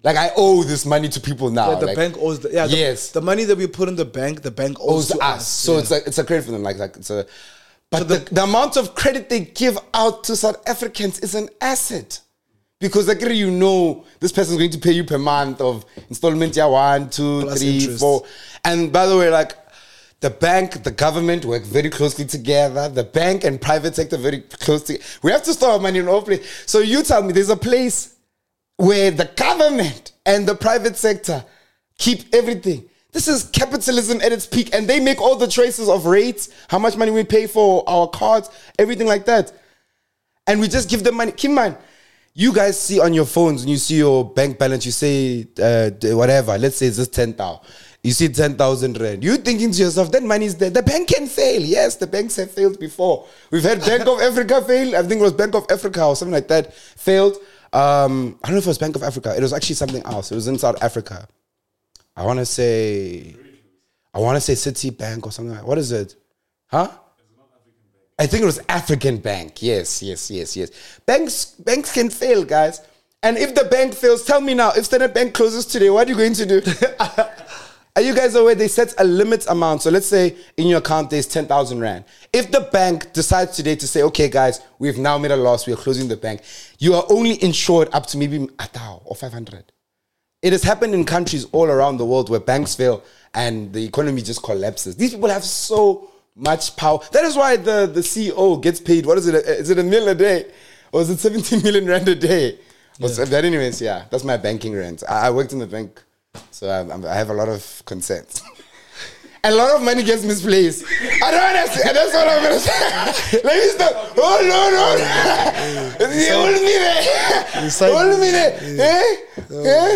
Like I owe this money to people now. Yeah, the like, bank owes the, yeah, the, Yes. the money that we put in the bank, the bank owes, owes to us. us. So yeah. it's like it's a credit for them. Like like it's a. But So the, the- the amount of credit they give out to South Africans is an asset. Because like you know this person's going to pay you per month of installment year one, two, Plus three, interest. four. And by the way, like the bank, the government work very closely together. The bank and private sector very closely. We have to store our money in all places. So you tell me there's a place where the government and the private sector keep everything. This is capitalism at its peak, and they make all the choices of rates, how much money we pay for our cards, everything like that. And we just give them money. Keep in mind, you guys see on your phones, when you see your bank balance, you say uh, whatever, let's say it's just ten thousand. You see ten thousand rand. You're thinking to yourself, that money is there. The bank can fail. Yes, the banks have failed before. We've had Bank of Africa fail. I think it was Bank of Africa or something like that failed. Um, I don't know if it was Bank of Africa. It was actually something else. It was in South Africa. I want to say, I want to say Citibank or something like that. What is it? Huh? I think it was African Bank. Yes, yes, yes, yes. Banks, banks can fail, guys. And if the bank fails, tell me now, if Standard Bank closes today, what are you going to do? Are you guys aware they set a limit amount? So let's say in your account there's ten thousand rand. If the bank decides today to say, okay, guys, we've now made a loss, we are closing the bank, you are only insured up to maybe a thousand or five hundred. It has happened in countries all around the world where banks fail and the economy just collapses. These people have so much power. That is why the, the C E O gets paid, what is it? Is it a mil a day? Or is it seventeen million rand a day? Yeah. But anyways, yeah, that's my banking rent. I, I worked in the bank, so I, I have a lot of consent. And a lot of money gets misplaced. I don't understand. That's what I'm going to say. Let me stop. Oh, no, no. Hold me there. Hold me there. Eh?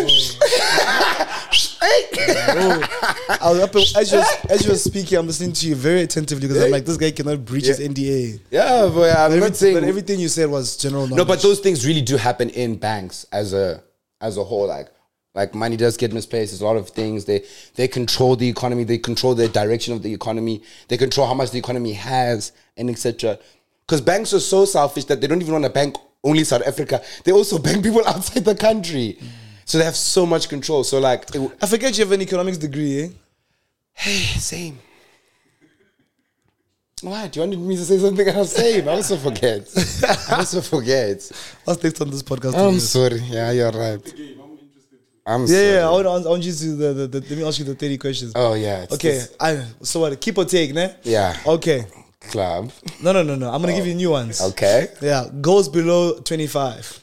Eh? I was up, as, you were, as you were speaking, I'm listening to you very attentively because I'm like, this guy cannot breach his Yeah. N D A. Yeah, but I'm Every, not saying. but everything you said was general knowledge. No, but those things really do happen in banks as a as a whole. Like, like money does get misplaced. There's a lot of things. They they control the economy. They control the direction of the economy. They control how much the economy has, and et cetera. Because banks are so selfish that they don't even want to bank only South Africa. They also bank people outside the country. Mm. So they have so much control. So like, it, I forget you have an economics degree, eh? hey, same. What? You wanted me to say something else? Same. I also forget. I also forget. What's next on this podcast? I'm sorry. Yeah, you're right. I'm Yeah, sorry. yeah. I want, I want you to the, the, the let me ask you the thirty questions. Oh yeah. It's okay. this I so what? Keep or take, ne? Yeah. Okay. Club. No, no, no, no. I'm gonna give you new ones. Okay. Yeah. Goes below twenty-five.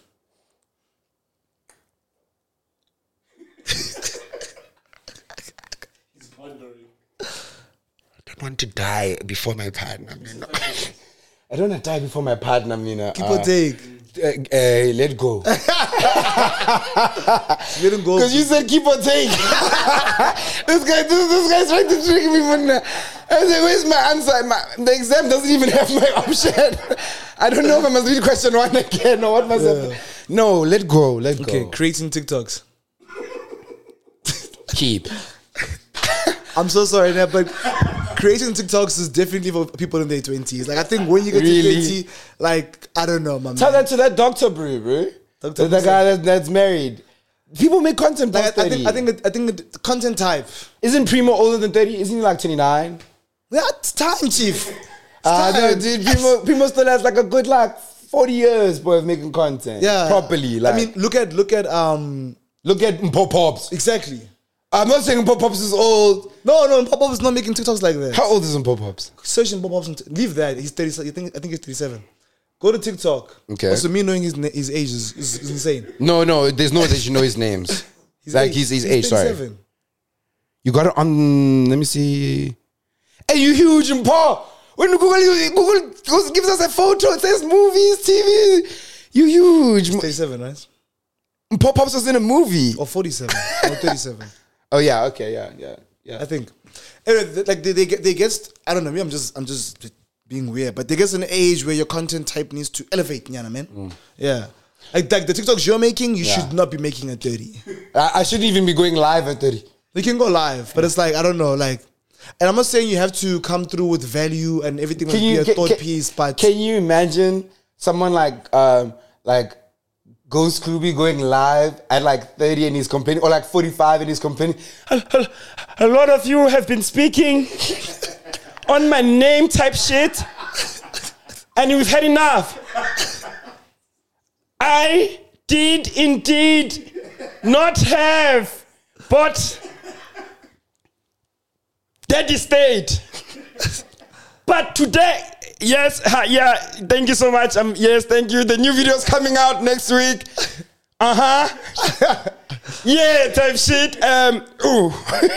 I don't want to die before my partner. Mina. I don't want to die before my partner, Mina. Keep Uh, or take. Uh, uh, let go. Let him go. Because you said keep or take. this guy, this, this guy's trying to trick me. Man. I was like, where's my answer? My, the exam doesn't even have my option. I don't know if I must read question one again or what must Yeah. happen. No, let go. Let Okay, go. creating TikToks. Keep. I'm so sorry, now, but creating TikToks is definitely for people in their twenties. Like, I think when you get Really? to twenty, like, I don't know, my Tell man. that to that doctor, bro, bro. Doctor The, the Musa. guy that, that's married. People make content Like, past I, I think, thirty. I think, it- I think it- content type. Isn't Primo older than thirty? Isn't he like twenty-nine? That's time, chief. It's Ah, no, time. dude. Primo, Primo still has like a good like forty years, boy, of making content. Yeah, Properly. Like, I mean, look at, look at, um, look at Pop Pops. exactly. I'm not saying Pop Pops is old. No, no, Pop Up is not making TikToks like that. How old is Pop Pops? Search in Pop Up. Leave that. He's thirty. I think, I think he's thirty-seven. Go to TikTok. Okay. Also, me knowing his na- his age is, is, is insane. No, no, there's no way that you know his names. His like age- his, his he's age, sorry. thirty-seven. You got it on, let me see. Hey, you huge in Paul. When Google, Google goes, gives us a photo, it says movies, T V. You huge. thirty-seven, right? Pop Pops was in a movie. Or forty-seven. Or thirty-seven. Oh, yeah, okay, yeah, yeah, yeah. I think. Anyway, th- like they, they get, they get. I don't know. Maybe I'm just, I'm just being weird, but they get to an age where your content type needs to elevate. You know what I mean? Yeah. Like, like the TikToks you're making, you Yeah. should not be making at thirty. I, I shouldn't even be going live at thirty. You can go live, but it's like I don't know, like. And I'm not saying you have to come through with value and everything must be a can- thought can- piece, but Can you imagine someone like um like Ghost Scooby going live at like thirty and he's complaining, or like forty-five and he's complaining. A, a, a lot of you have been speaking on my name type shit, and we've had enough. I did indeed not have, but that is state. But today, yes, ha, yeah, thank you so much. Um, yes, thank you. The new video's coming out next week. Uh-huh. Yeah, type shit. Um, ooh.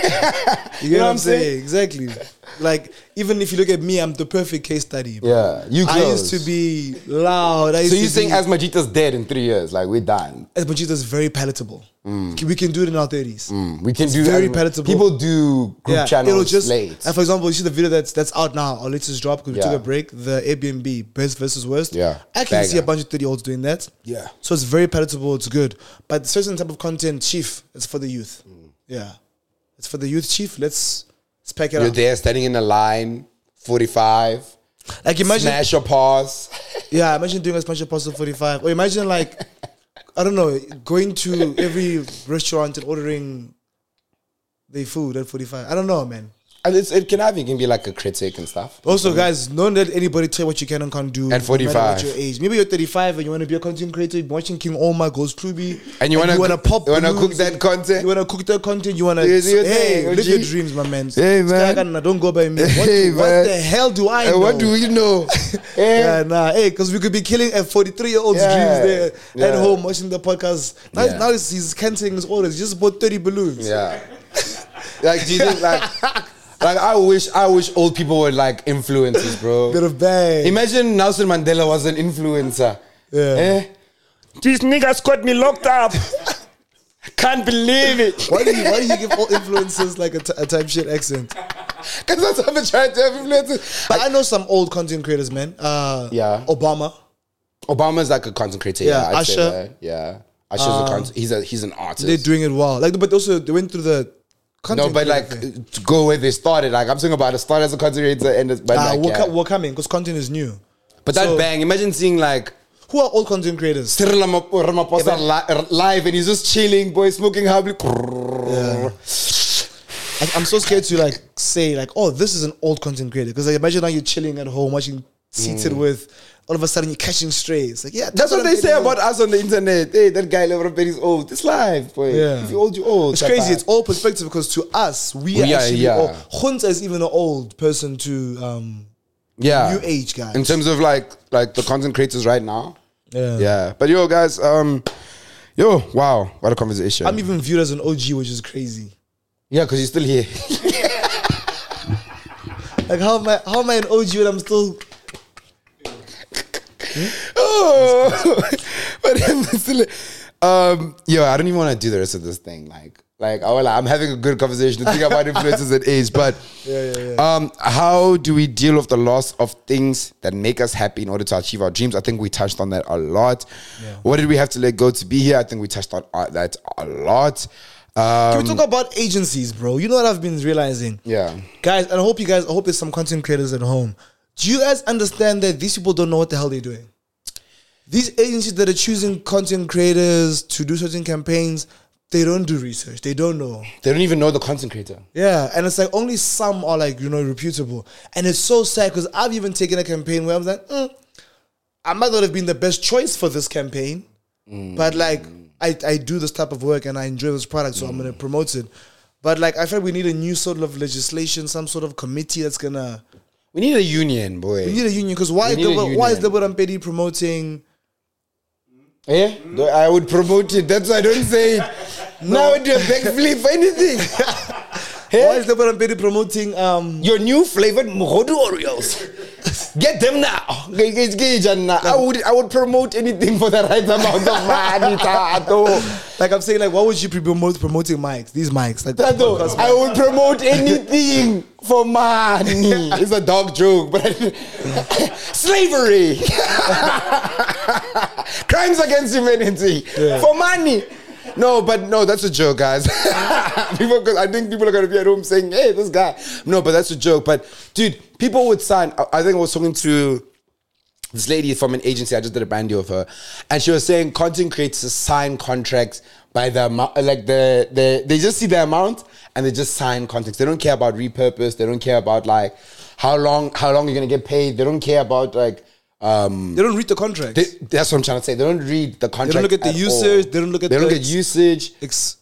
You get what I'm saying? Exactly. Like, even if you look at me, I'm the perfect case study. Bro. Yeah, you I used to be loud. I used So to you saying be, as Majita's dead in three years, like we're done. as Majita is very palatable. Mm. We can do it in our thirties. Mm, we can It's do very that. palatable. People do group Yeah, channels it'll just. late. And for example, you see the video that's that's out now. Our latest drop because we Yeah. took a break. The Airbnb best versus worst. Yeah. I can see Banger. a bunch of thirty olds doing that. Yeah. So it's very palatable. It's good. But certain type of content, chief, it's for the youth. Mm. Yeah, it's for the youth, chief. Let's let's pack it You're up. there standing in a line, forty-five. Like imagine, Smash your paws. yeah, imagine doing a smash your pasta forty-five, or imagine like, I don't know, going to every restaurant and ordering their food at forty-five. I don't know, man. And it's, it can have, you can be like a critic and stuff. Also, guys, don't let anybody tell you what you can and can't do. At no forty-five. matter what your age. Maybe you're thirty-five and you want to be a content creator, you're watching King Omar, Ghost Klubi. And you wanna wanna cook- pop you wanna cook balloons that and- content? You want to cook that content. You want to, Yeah, do your hey, thing, live O G. your dreams, my man. Hey, man. Skagana, don't go by me. What, Hey, what man. the hell do I Hey, know? what do you know? Eh? Yeah, nah, hey, because we could be killing a forty-three-year-old's Yeah. dreams there at Yeah. home watching the podcast. Now, Yeah. now he's, he's cancelling his orders. He just bought thirty balloons. Yeah. Like, do you think like, like I wish, I wish old people were like influencers, bro. Bit of bang. Imagine Nelson Mandela was an influencer. Yeah. Eh? These niggas got me locked up. Can't believe it. Why do you why do you give all influencers like a, t- a type shit accent? Because that's what I'm trying to have influencers. But I know some old content creators, man. Uh, Yeah. Obama. Obama's like a content creator. Yeah, Yeah, I'd say Usher. that. Yeah. Usher's a con- he's a he's an artist. They're doing it well. Like, but also they went through the content. no, but creator like thing. to go where they started. Like I'm talking about it started as a content creator and it's, but Ah, like, we're, yeah. co- we're coming because content is new. But that So- bang, imagine seeing like Who are old content creators? Cyril Ramap- Ramaphosa Yeah, li- live and he's just chilling, boy, smoking hubbly. Yeah. I, I'm so scared to like say like, oh, this is an old content creator because like, imagine now you're chilling at home watching seated with. All of a sudden you're catching strays. Like, yeah, That's what they say I'm about us on the internet. Hey, that guy Leverabed is old. It's live, boy. Yeah. If you're old, you're old. It's crazy. It's all perspective because to us, we We are are, actually yeah. old. Hunza is even an old person to um, yeah. new age guys. In terms of like like the content creators right now. Yeah. Yeah. But yo, guys, um, yo, wow, what a conversation. I'm even viewed as an O G, which is crazy. yeah, because you're still here. Like how am I? How am I an O G when I'm still? oh, but I'm still, um, yo, I don't even want to do the rest of this thing. Like, like, I will, I'm having a good conversation to think about influences and age, but Yeah, yeah, yeah. um, how do we deal with the loss of things that make us happy in order to achieve our dreams? I think we touched on that a lot. Yeah. What did we have to let go to be here? I think we touched on uh, that a lot. Um, Can we talk about agencies, bro? You know what I've been realizing, yeah. guys. And I hope you guys. I hope there's some content creators at home. Do you guys understand that these people don't know what the hell they're doing? These agencies that are choosing content creators to do certain campaigns, they don't do research. They don't know. They don't even know the content creator. Yeah, and it's like only some are like, you know, reputable. And it's so sad because I've even taken a campaign where I was like, mm, I might not have been the best choice for this campaign, but like I, I do this type of work and I enjoy this product, so I'm going to promote it. But like I feel we need a new sort of legislation, some sort of committee that's going to... We need a union, boy. We need a union because why, We is need a Deborah- why is union. Deborah Mpedi promoting... Yeah, I would promote it. That's why I don't say it. Now I do a backflip for anything. Why is Deborah Mpedi promoting... Um, Your new flavored Mohodu Oreos. Get them now. Get- get- get them now. I would I would promote anything for the right amount of money, Tato. like I'm saying, like, why would you promote promoting mics? These mics, like Tato, podcast I would promote anything for money. It's a dog joke, but slavery, crimes against humanity for money. No, but no, that's a joke, guys. people, cause I think people are gonna be at home saying, "Hey, this guy." No, but that's a joke. But dude, people would sign. I I think I was talking to this lady from an agency, I just did a brand deal with her, and she was saying content creators sign contracts by the amount, like the, the, they just see the amount and they just sign contracts. They don't care about repurpose. They don't care about like how long, how long you're going to get paid. They don't care about like, um, They don't read the contracts. they, that's what I'm trying to say. They don't read the contract. They don't look at the usage. all. They don't look at They the don't look at usage, ex-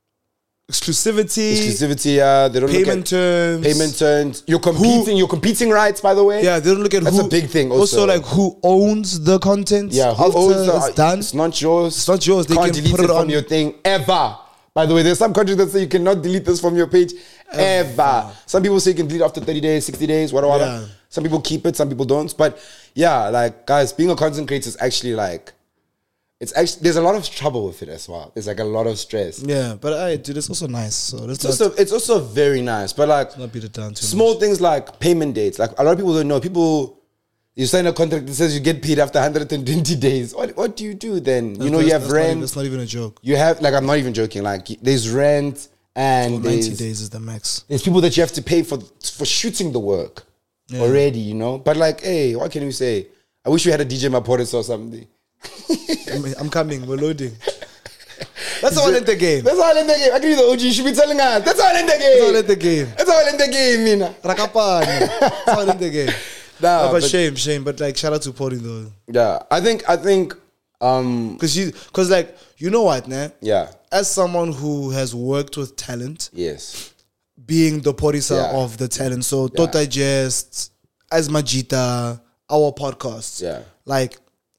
exclusivity. exclusivity. Yeah, they don't Payment look at terms. payment terms. You're competing. You're competing rights, by the way. Yeah, they don't look at That's who. a big thing also. like who owns the content. Yeah, who after owns the, it's done. It's not yours. It's not yours. They Can't can delete put it, it from on- your thing ever. By the way, there's some countries that say you cannot delete this from your page ever. Some people say you can delete after thirty days, sixty days, whatever. Yeah. Some people keep it, some people don't. But yeah, like guys, being a content creator is actually like, it's actually there's a lot of trouble with it as well. There's like a lot of stress. Yeah, but I dude, it's also nice. So let's It's not, also it's also very nice, but like not beat it down too small things like payment dates. Like a lot of people don't know. People, you sign a contract that says you get paid after one hundred twenty days. What what do you do then? much. You know, That's- you have that's not even- rent. That's not even a joke. You have like I'm not even joking. Like there's rent and Well, ninety there's, days is the max. there's people that you have to pay for for shooting the work Yeah. already. You know, but like, hey, what can we say? I wish we had a D J Maporis or something. I'm, I'm coming. We're loading. That's all in the game. That's all in the game. I agree. The O G you should be telling us. That's all in the game. That's all in the game. That's all in the game, Mina. Rakapani. That's all in the game. Nah, No, but, but- shame, shame. But like, shout out to Pori though, Yeah, I think I think um because you, because like, you know what, nah? yeah. As someone who has worked with talent, Yes. being the Porisa Yeah. of the talent, so Tot Digest, as Majita, our podcast, Yeah. like,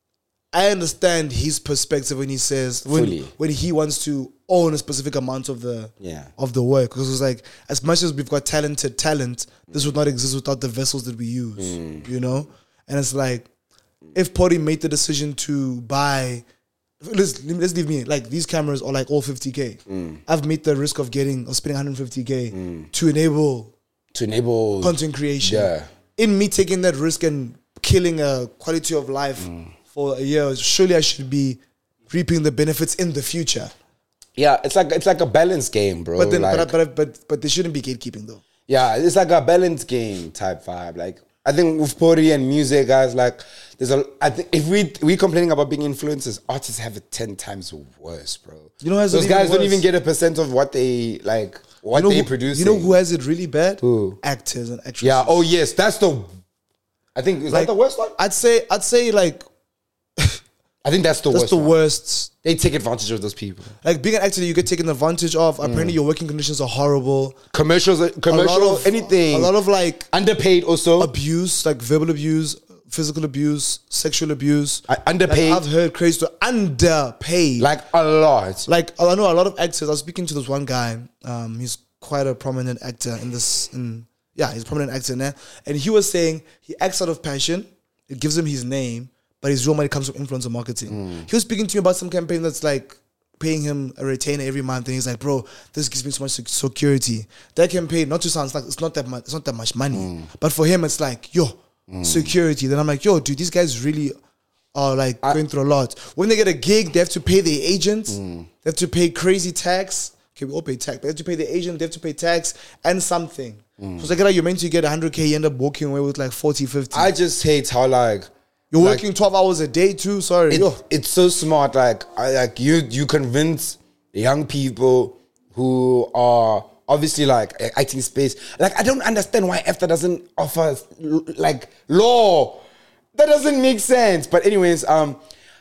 I understand his perspective when he says when Fully. when he wants to own a specific amount of the Yeah. of the work, because it's like as much as we've got talented talent, this would not exist without the vessels that we use, Mm. you know. And it's like if Pori made the decision to buy, let's let's leave me like these cameras are like all fifty k. Mm. I've made the risk of getting of spending one hundred fifty k to enable To enable content creation. Yeah. In me taking that risk and killing a quality of life for a year, surely I should be reaping the benefits in the future. Yeah, it's like it's like a balance game, bro. But then, like, but, but but but they shouldn't be gatekeeping though. yeah, it's like a balance game type vibe. Like I think with Pori and music, guys, like there's a. I think if we we complaining about being influencers, artists have it ten times worse, bro. You know, has those it even guys don't worse? even get a percent of what they like, what You know they who, produce. You know who has it really bad? Who? Actors and actresses. Yeah. Oh yes, that's the. I think is Like, that the worst one. I'd say I'd say like I think that's the that's worst. the one. worst. They take advantage of those people. Like being an actor, you get taken advantage of. Mm. Apparently, your working conditions are horrible. Commercials, A commercial, lot of anything. A lot of like underpaid also. abuse, like verbal abuse, physical abuse, sexual abuse. Uh, underpaid. Like, I've heard crazy to underpaid. Like a lot. Like I know a lot of actors. I was speaking to this one guy. Um, he's quite a prominent actor in this. In yeah, he's a prominent actor in there. And he was saying he acts out of passion. It gives him his name, but his real money comes from influencer marketing. He was speaking to me about some campaign that's like paying him a retainer every month, and he's like, "Bro, this gives me so much sec- security." That campaign, not to sound like it's not that much. It's not that much money, but for him, it's like, "Yo, security." Then I'm like, "Yo, dude, these guys really." Are like going through a lot. When they get a gig, they have to pay the agent. They have to pay crazy tax. Okay, we all pay tax. But they have to pay the agent. They have to pay tax and something. So it's like, you're meant to get one hundred K. You end up walking away with like forty, fifty. I just hate how like You're like, working twelve hours a day too. Sorry. it- Yo. it's so smart. Like I like you you convince young people who are obviously like acting space. Like I don't understand why EFTA doesn't offer like law. That doesn't make sense. But anyways, um,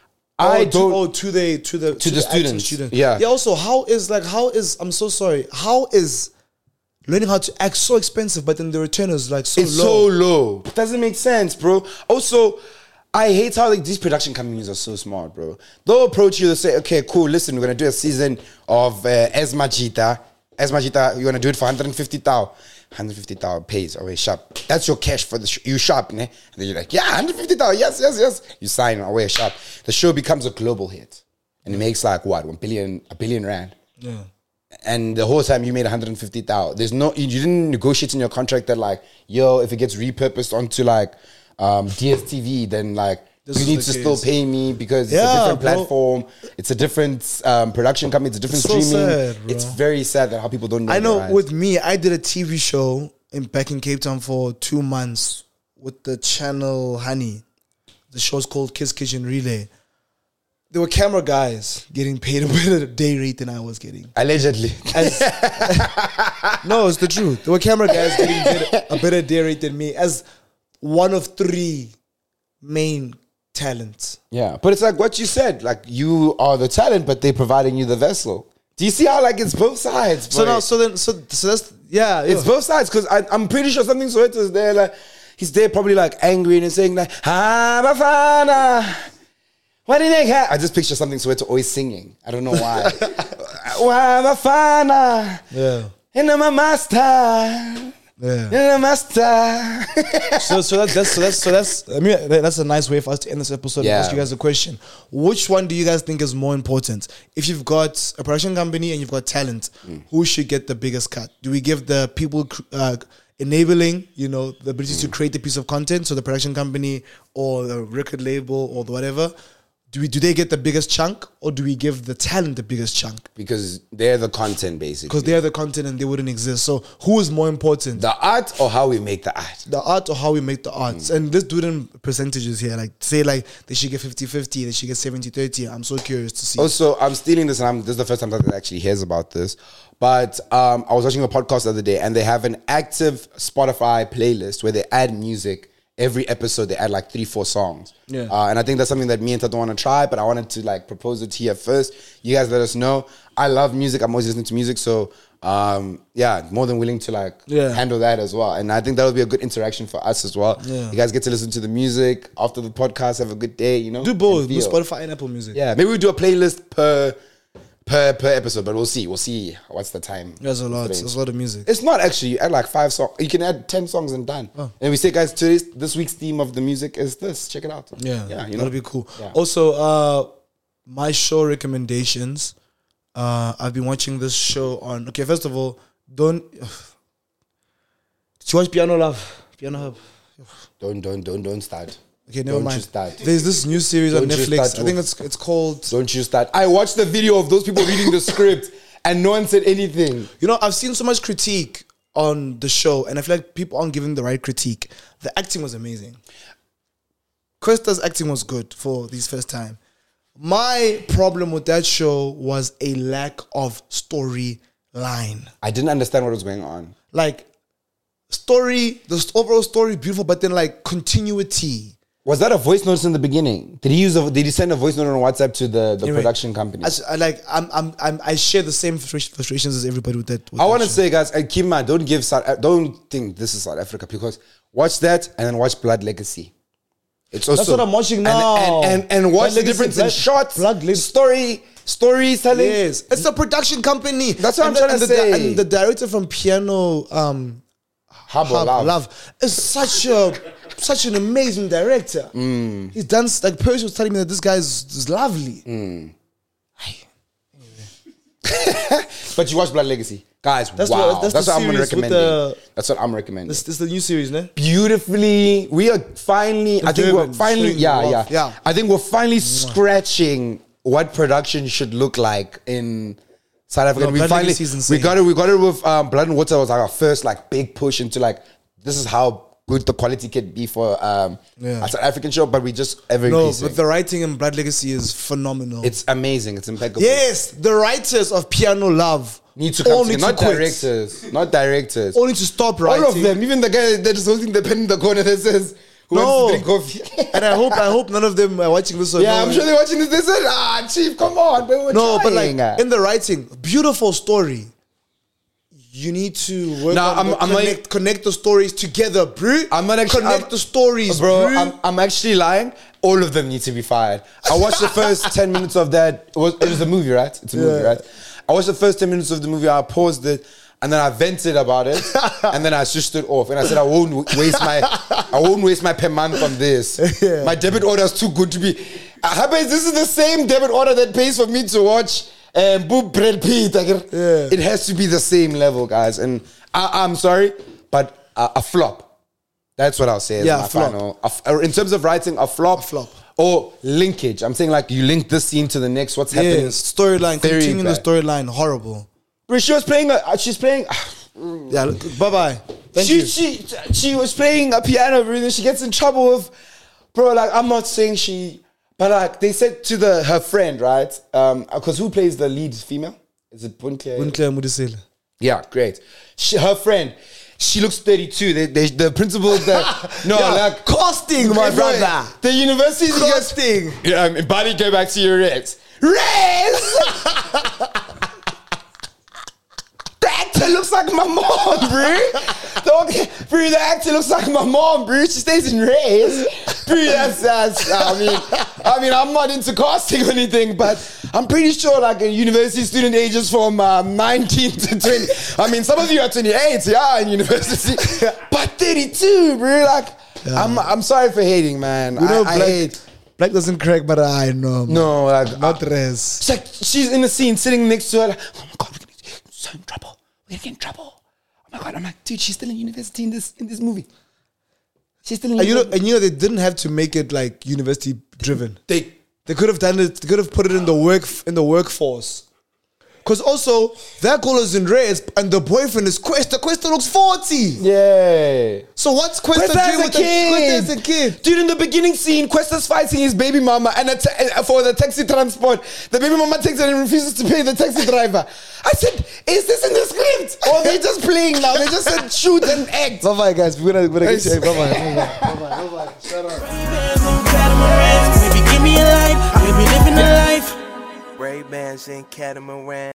I oh, don't. to, oh, to the to the to, the acting students. Yeah. Yeah. Also, how is like how is I'm so sorry. How is learning how to act so expensive, but then the return is like so It's low? so low. It doesn't make sense, bro. Also, I hate how like these production companies are so smart, bro. They'll approach you, they'll say, okay, cool, listen, we're gonna do a season of uh, Esmajita. Esmajita, you're gonna do it for one hundred fifty thousand. one hundred fifty thousand pays away shop. That's your cash for the show. You shop, ne? And then you're like, yeah, one hundred fifty thousand, yes, yes, yes. You sign away shop. The show becomes a global hit. And it makes like what, one billion, a billion rand. Yeah. And the whole time you made one hundred fifty thousand. There's no, you didn't negotiate in your contract that like, yo, if it gets repurposed onto like um, D S T V, then like This you is need the to case. still pay me because Yeah, it's a different bro. platform. It's a different um, production company. It's a different It's so streaming. sad, bro. It's very sad that how people don't know. I know their rights. with me, I did a T V show in back in Cape Town for two months with the channel Honey. the show's called Kiss Kitchen Relay. There were camera guys getting paid a better day rate than I was getting. Allegedly. As, no, it's the truth. There were camera guys getting better, a better day rate than me as one of three main talents. Yeah, but it's like what you said. Like you are the talent, but they're providing you the vessel. Do you see how like it's both sides? So boy? now, so then, so so that's yeah. It's yeah. both sides because I'm pretty sure something Soweto is there. Like he's there probably like angry and saying like "Ha Bafana." What did they have? I just picture something Soweto always singing. I don't know why. Wa Bafana. Yeah. And I'm a master. Yeah. And I'm a master. So so that's, that's so that's so that's I mean that's a nice way for us to end this episode Yeah. and ask you guys a question. Which one do you guys think is more important? If you've got a production company and you've got talent, Mm. who should get the biggest cut? Do we give the people uh, enabling, you know, the ability Mm. to create the piece of content, so the production company or the record label or the whatever? Do we do they get the biggest chunk, or do we give the talent the biggest chunk? Because they're the content basically. Because they're the content and they wouldn't exist. So who is more important? The art or how we make the art. The art or how we make the arts. And let's do it in percentages here. Like say like they should get fifty-fifty, they should get seventy-thirty. I'm so curious to see. Also, I'm stealing this, and I'm, this is the first time that actually hears about this. But um, I was watching a podcast the other day, and they have an active Spotify playlist where they add music. Every episode, they add like three, four songs. Yeah. Uh, and I think that's something that me and Tato want to try, but I wanted to like propose it here first. You guys let us know. I love music. I'm always listening to music. So, um, yeah, more than willing to like Yeah. handle that as well. And I think that'll be a good interaction for us as well. Yeah. You guys get to listen to the music after the podcast, have a good day, you know? do both. and Do feel. Spotify and Apple Music. Yeah, maybe we do a playlist per per per episode, but we'll see. We'll see what's the time. There's a lot. Range. There's a lot of music. It's not actually. You add like five songs. You can add ten songs and done. Oh. And we say, guys, today's this week's theme of the music is this. Check it out. Yeah, yeah, you know. that'll be cool. Yeah. Also, uh, my show recommendations. Uh, I've been watching this show on. Okay, first of all, don't. Did you watch Piano Love? Piano Hub. Don't don't don't don't start. Okay, never Don't mind. you start. There's this new series on Don't you Netflix. start I think with- it's it's called. Don't you start. I watched the video of those people reading the script, and no one said anything. You know, I've seen so much critique on the show, and I feel like people aren't giving the right critique. The acting was amazing. Krista's acting was good for this first time. My problem with that show was a lack of storyline. I didn't understand what was going on. Like, story, the st- overall story is beautiful, but then like continuity. Was that a voice note in the beginning? Did he use a, did he send a voice note on WhatsApp to the, the Anyway, production company? I, s- I like I'm, I'm I'm I share the same frustration- frustrations as everybody with that. With I that want to show. say, guys, uh, keep in mind, don't give South, uh, don't think this is South Africa, because watch that and then watch Blood Legacy. It's also That's what I'm watching and- now. and and, and, watch Blood the Legacy, difference in Blood- shots, Blood Leg- story, storytelling. Yes, it's a production company. That's what And I'm the- trying to and the, say. And the director from Piano um, Hub or Hub, love. Love is such a such an amazing director. Mm. He's done like Percy was telling me that this guy is, is lovely. Mm. But you watch Blood Legacy, guys. That's wow, what- that's that's the what I'm series with recommending. the- That's what I'm recommending. This, this is the new series, no? Beautifully, we are finally. I think we're Durban, finally. straight Yeah, off. yeah, Yeah. I think we're finally scratching what production should look like in South Africa. No, we Blood finally Legacy is we insane. got it. We got it with um, Blood and Water. Was like our first like big push into like this is how good the quality can be for um, Yeah. a South African show. But we just ever No, increasing. but the writing in Blood Legacy is phenomenal. It's amazing. It's impeccable. yes, the writers of Piano Love Need to come all need together. to Not quit. directors. Not directors. All need to stop writing. All of them. Even the guy that is holding the pen in the corner that says, "Who No. wants to drink coffee?" And I hope I hope none of them are watching this. Or Yeah, know- I'm sure they're watching this. They said, "Ah, chief, come on, but we're No, but trying." like in the writing, beautiful story. You need to work No, on I'm- the I'm not- connect, connect the stories together, bro. I'm not actually- connect I'm- the stories, bro, bro. I'm, I'm actually lying. All of them need to be fired. I watched the first ten minutes of that. It was, it was a movie, right? It's a movie, Yeah. right? I watched the first ten minutes of the movie. I paused it, and then I vented about it, and then I switched it off. And I said, I won't w- waste my, I won't waste my per month on this. Yeah. My debit order is too good to be. Uh, happens, this is the same debit order that pays for me to watch um, Boop Brad Pitt. Like, it- Yeah. It has to be the same level, guys. And I, I'm sorry, but a, a flop. That's what I'll say. As Yeah, my flop. final. A f- or in terms of writing, a flop. A flop. Or linkage. I'm saying like you link this scene to the next. What's happening? Yes, storyline, Very continuing the bad. storyline, horrible. But she was playing. A, she's playing. Yeah, bye bye. Thank she you. she she was playing a piano. And then she gets in trouble with bro, like, I'm not saying she, but like, they said to the her friend, right? Um, because who plays the lead female? Is it Bunke? Winclair Mudisela. Yeah, great. She, her friend, she looks thirty-two. They, they, the principal, the, no, Yeah, like, casting, my bro, brother. The university, Casting. yeah, um, buddy, go back to your race. Race! The actor looks like my mom, bro. The, bro, the actor looks like my mom, bro. She stays in Rays. Bro, that's, that's, I mean, I mean, I'm not into casting or anything, but I'm pretty sure like a university student ages from um, nineteen to twenty. I mean, some of you are twenty-eight, yeah, in university, but thirty-two, bro. Like, Yeah. I'm, I'm sorry for hating, man. You know, I, I black, hate. black doesn't crack, but I know. man. No, like, Not uh, res. it's like she's in the scene sitting next to her, like, oh my god, we're gonna get so in trouble. We're gonna get in trouble. Oh my god, I'm like, dude, she's still in university in this in this movie. She's still in And you know, university. and you know, they didn't have to make it like university driven. They They could have done it. They could have put it in the work in the workforce. Because also that girl is in res, and the boyfriend is Questa. Questa looks forty. yeah. So what's Questa Questa doing as a with the- kid. Questa as a kid? Dude, in the beginning scene, Questa's fighting his baby mama and a ta- for the taxi transport. The baby mama takes it and refuses to pay the taxi driver. I said, is this in the script? Or are they just playing now? They just said shoot and act. Bye bye, guys. We're gonna, we're gonna get Hey. you. Bye bye. Bye bye. Bye bye. Shut up. Maybe give me a light, maybe living a life. Ray-Bans and Catamaran.